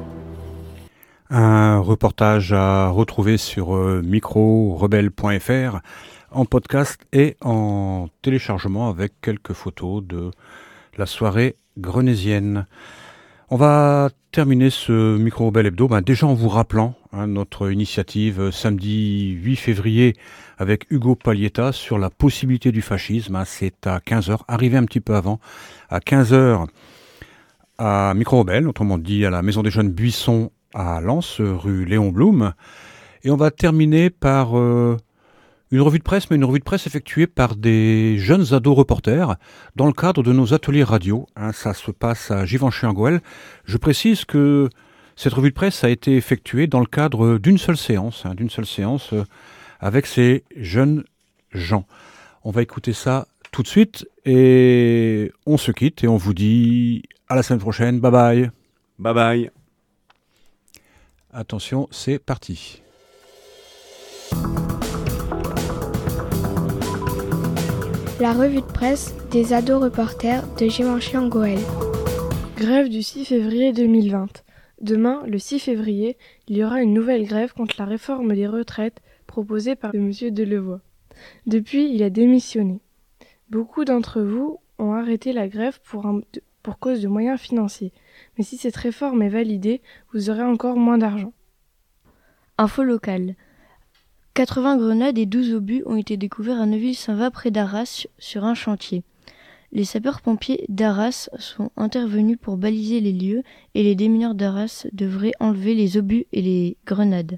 Un reportage à retrouver sur microrebelle.fr en podcast et en téléchargement avec quelques photos de la soirée grenésienne. On va terminer ce Micro-Rebelle Hebdo déjà en vous rappelant notre initiative samedi 8 février avec Hugo Paglietta sur la possibilité du fascisme. C'est à 15h, arrivé un petit peu avant, à 15h à Micro-Rebelle, autrement dit à la Maison des Jeunes Buissons à Lens, rue Léon Blum. Et on va terminer par une revue de presse, mais une revue de presse effectuée par des jeunes ados reporters dans le cadre de nos ateliers radio. Ça se passe à Givenchy-en-Goël. Je précise que cette revue de presse a été effectuée dans le cadre d'une seule séance avec ces jeunes gens. On va écouter ça tout de suite et on se quitte et on vous dit à la semaine prochaine. Bye bye. Bye bye. Attention, c'est parti. La revue de presse des ados reporters de Givenchy en Goël. Grève du 6 février 2020. Demain, le 6 février, il y aura une nouvelle grève contre la réforme des retraites proposée par M. Delevoye. Depuis, il a démissionné. Beaucoup d'entre vous ont arrêté la grève pour cause de moyens financiers. Mais si cette réforme est validée, vous aurez encore moins d'argent. Info locale. 80 grenades et 12 obus ont été découverts à Neuville-Saint-Va près d'Arras sur un chantier. Les sapeurs-pompiers d'Arras sont intervenus pour baliser les lieux et les démineurs d'Arras devraient enlever les obus et les grenades.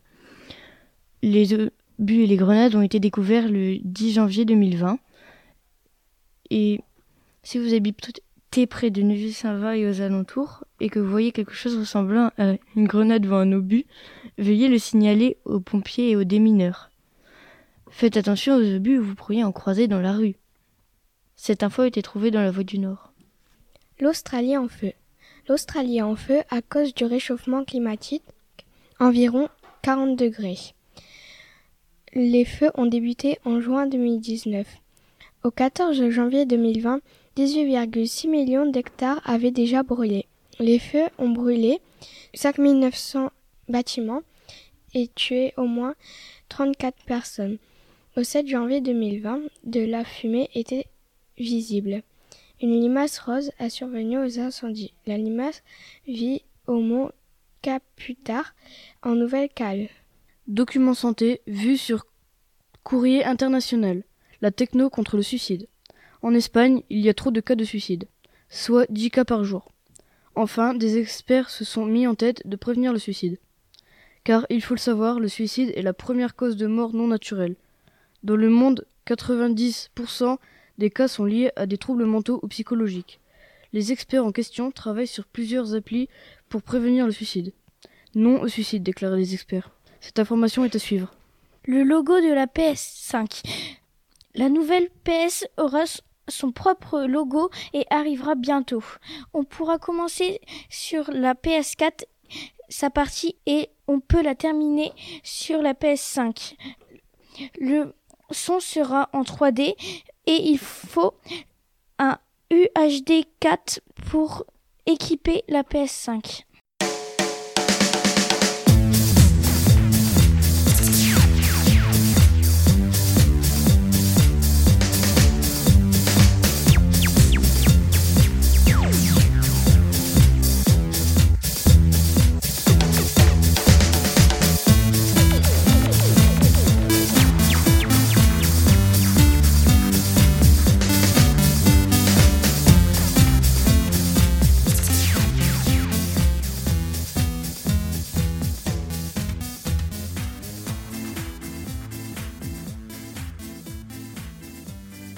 Les obus et les grenades ont été découverts le 10 janvier 2020. Et si vous habitez près de Neuville-Saint-Va et aux alentours et que vous voyez quelque chose ressemblant à une grenade ou un obus, veuillez le signaler aux pompiers et aux démineurs. Faites attention aux obus, vous pourriez en croiser dans la rue. Cette info a été trouvée dans la Voie du Nord. L'Australie en feu. L'Australie est en feu à cause du réchauffement climatique, environ 40 degrés. Les feux ont débuté en juin 2019. Au 14 janvier 2020, 18,6 millions d'hectares avaient déjà brûlé. Les feux ont brûlé 5900 bâtiments et tué au moins 34 personnes. Au 7 janvier 2020, de la fumée était visible. Une limace rose a survenu aux incendies. La limace vit au mont Caputar, en Nouvelle-Galles. Document santé, vu sur Courrier international. La techno contre le suicide. En Espagne, il y a trop de cas de suicide, soit 10 cas par jour. Enfin, des experts se sont mis en tête de prévenir le suicide. Car, il faut le savoir, le suicide est la première cause de mort non naturelle. Dans le monde, 90% des cas sont liés à des troubles mentaux ou psychologiques. Les experts en question travaillent sur plusieurs applis pour prévenir le suicide. Non au suicide, déclarent les experts. Cette information est à suivre. Le logo de la PS5. La nouvelle PS aura son propre logo et arrivera bientôt. On pourra commencer sur la PS4 sa partie et on peut la terminer sur la PS5. Le son sera en 3D et il faut un UHD 4 pour équiper la PS5.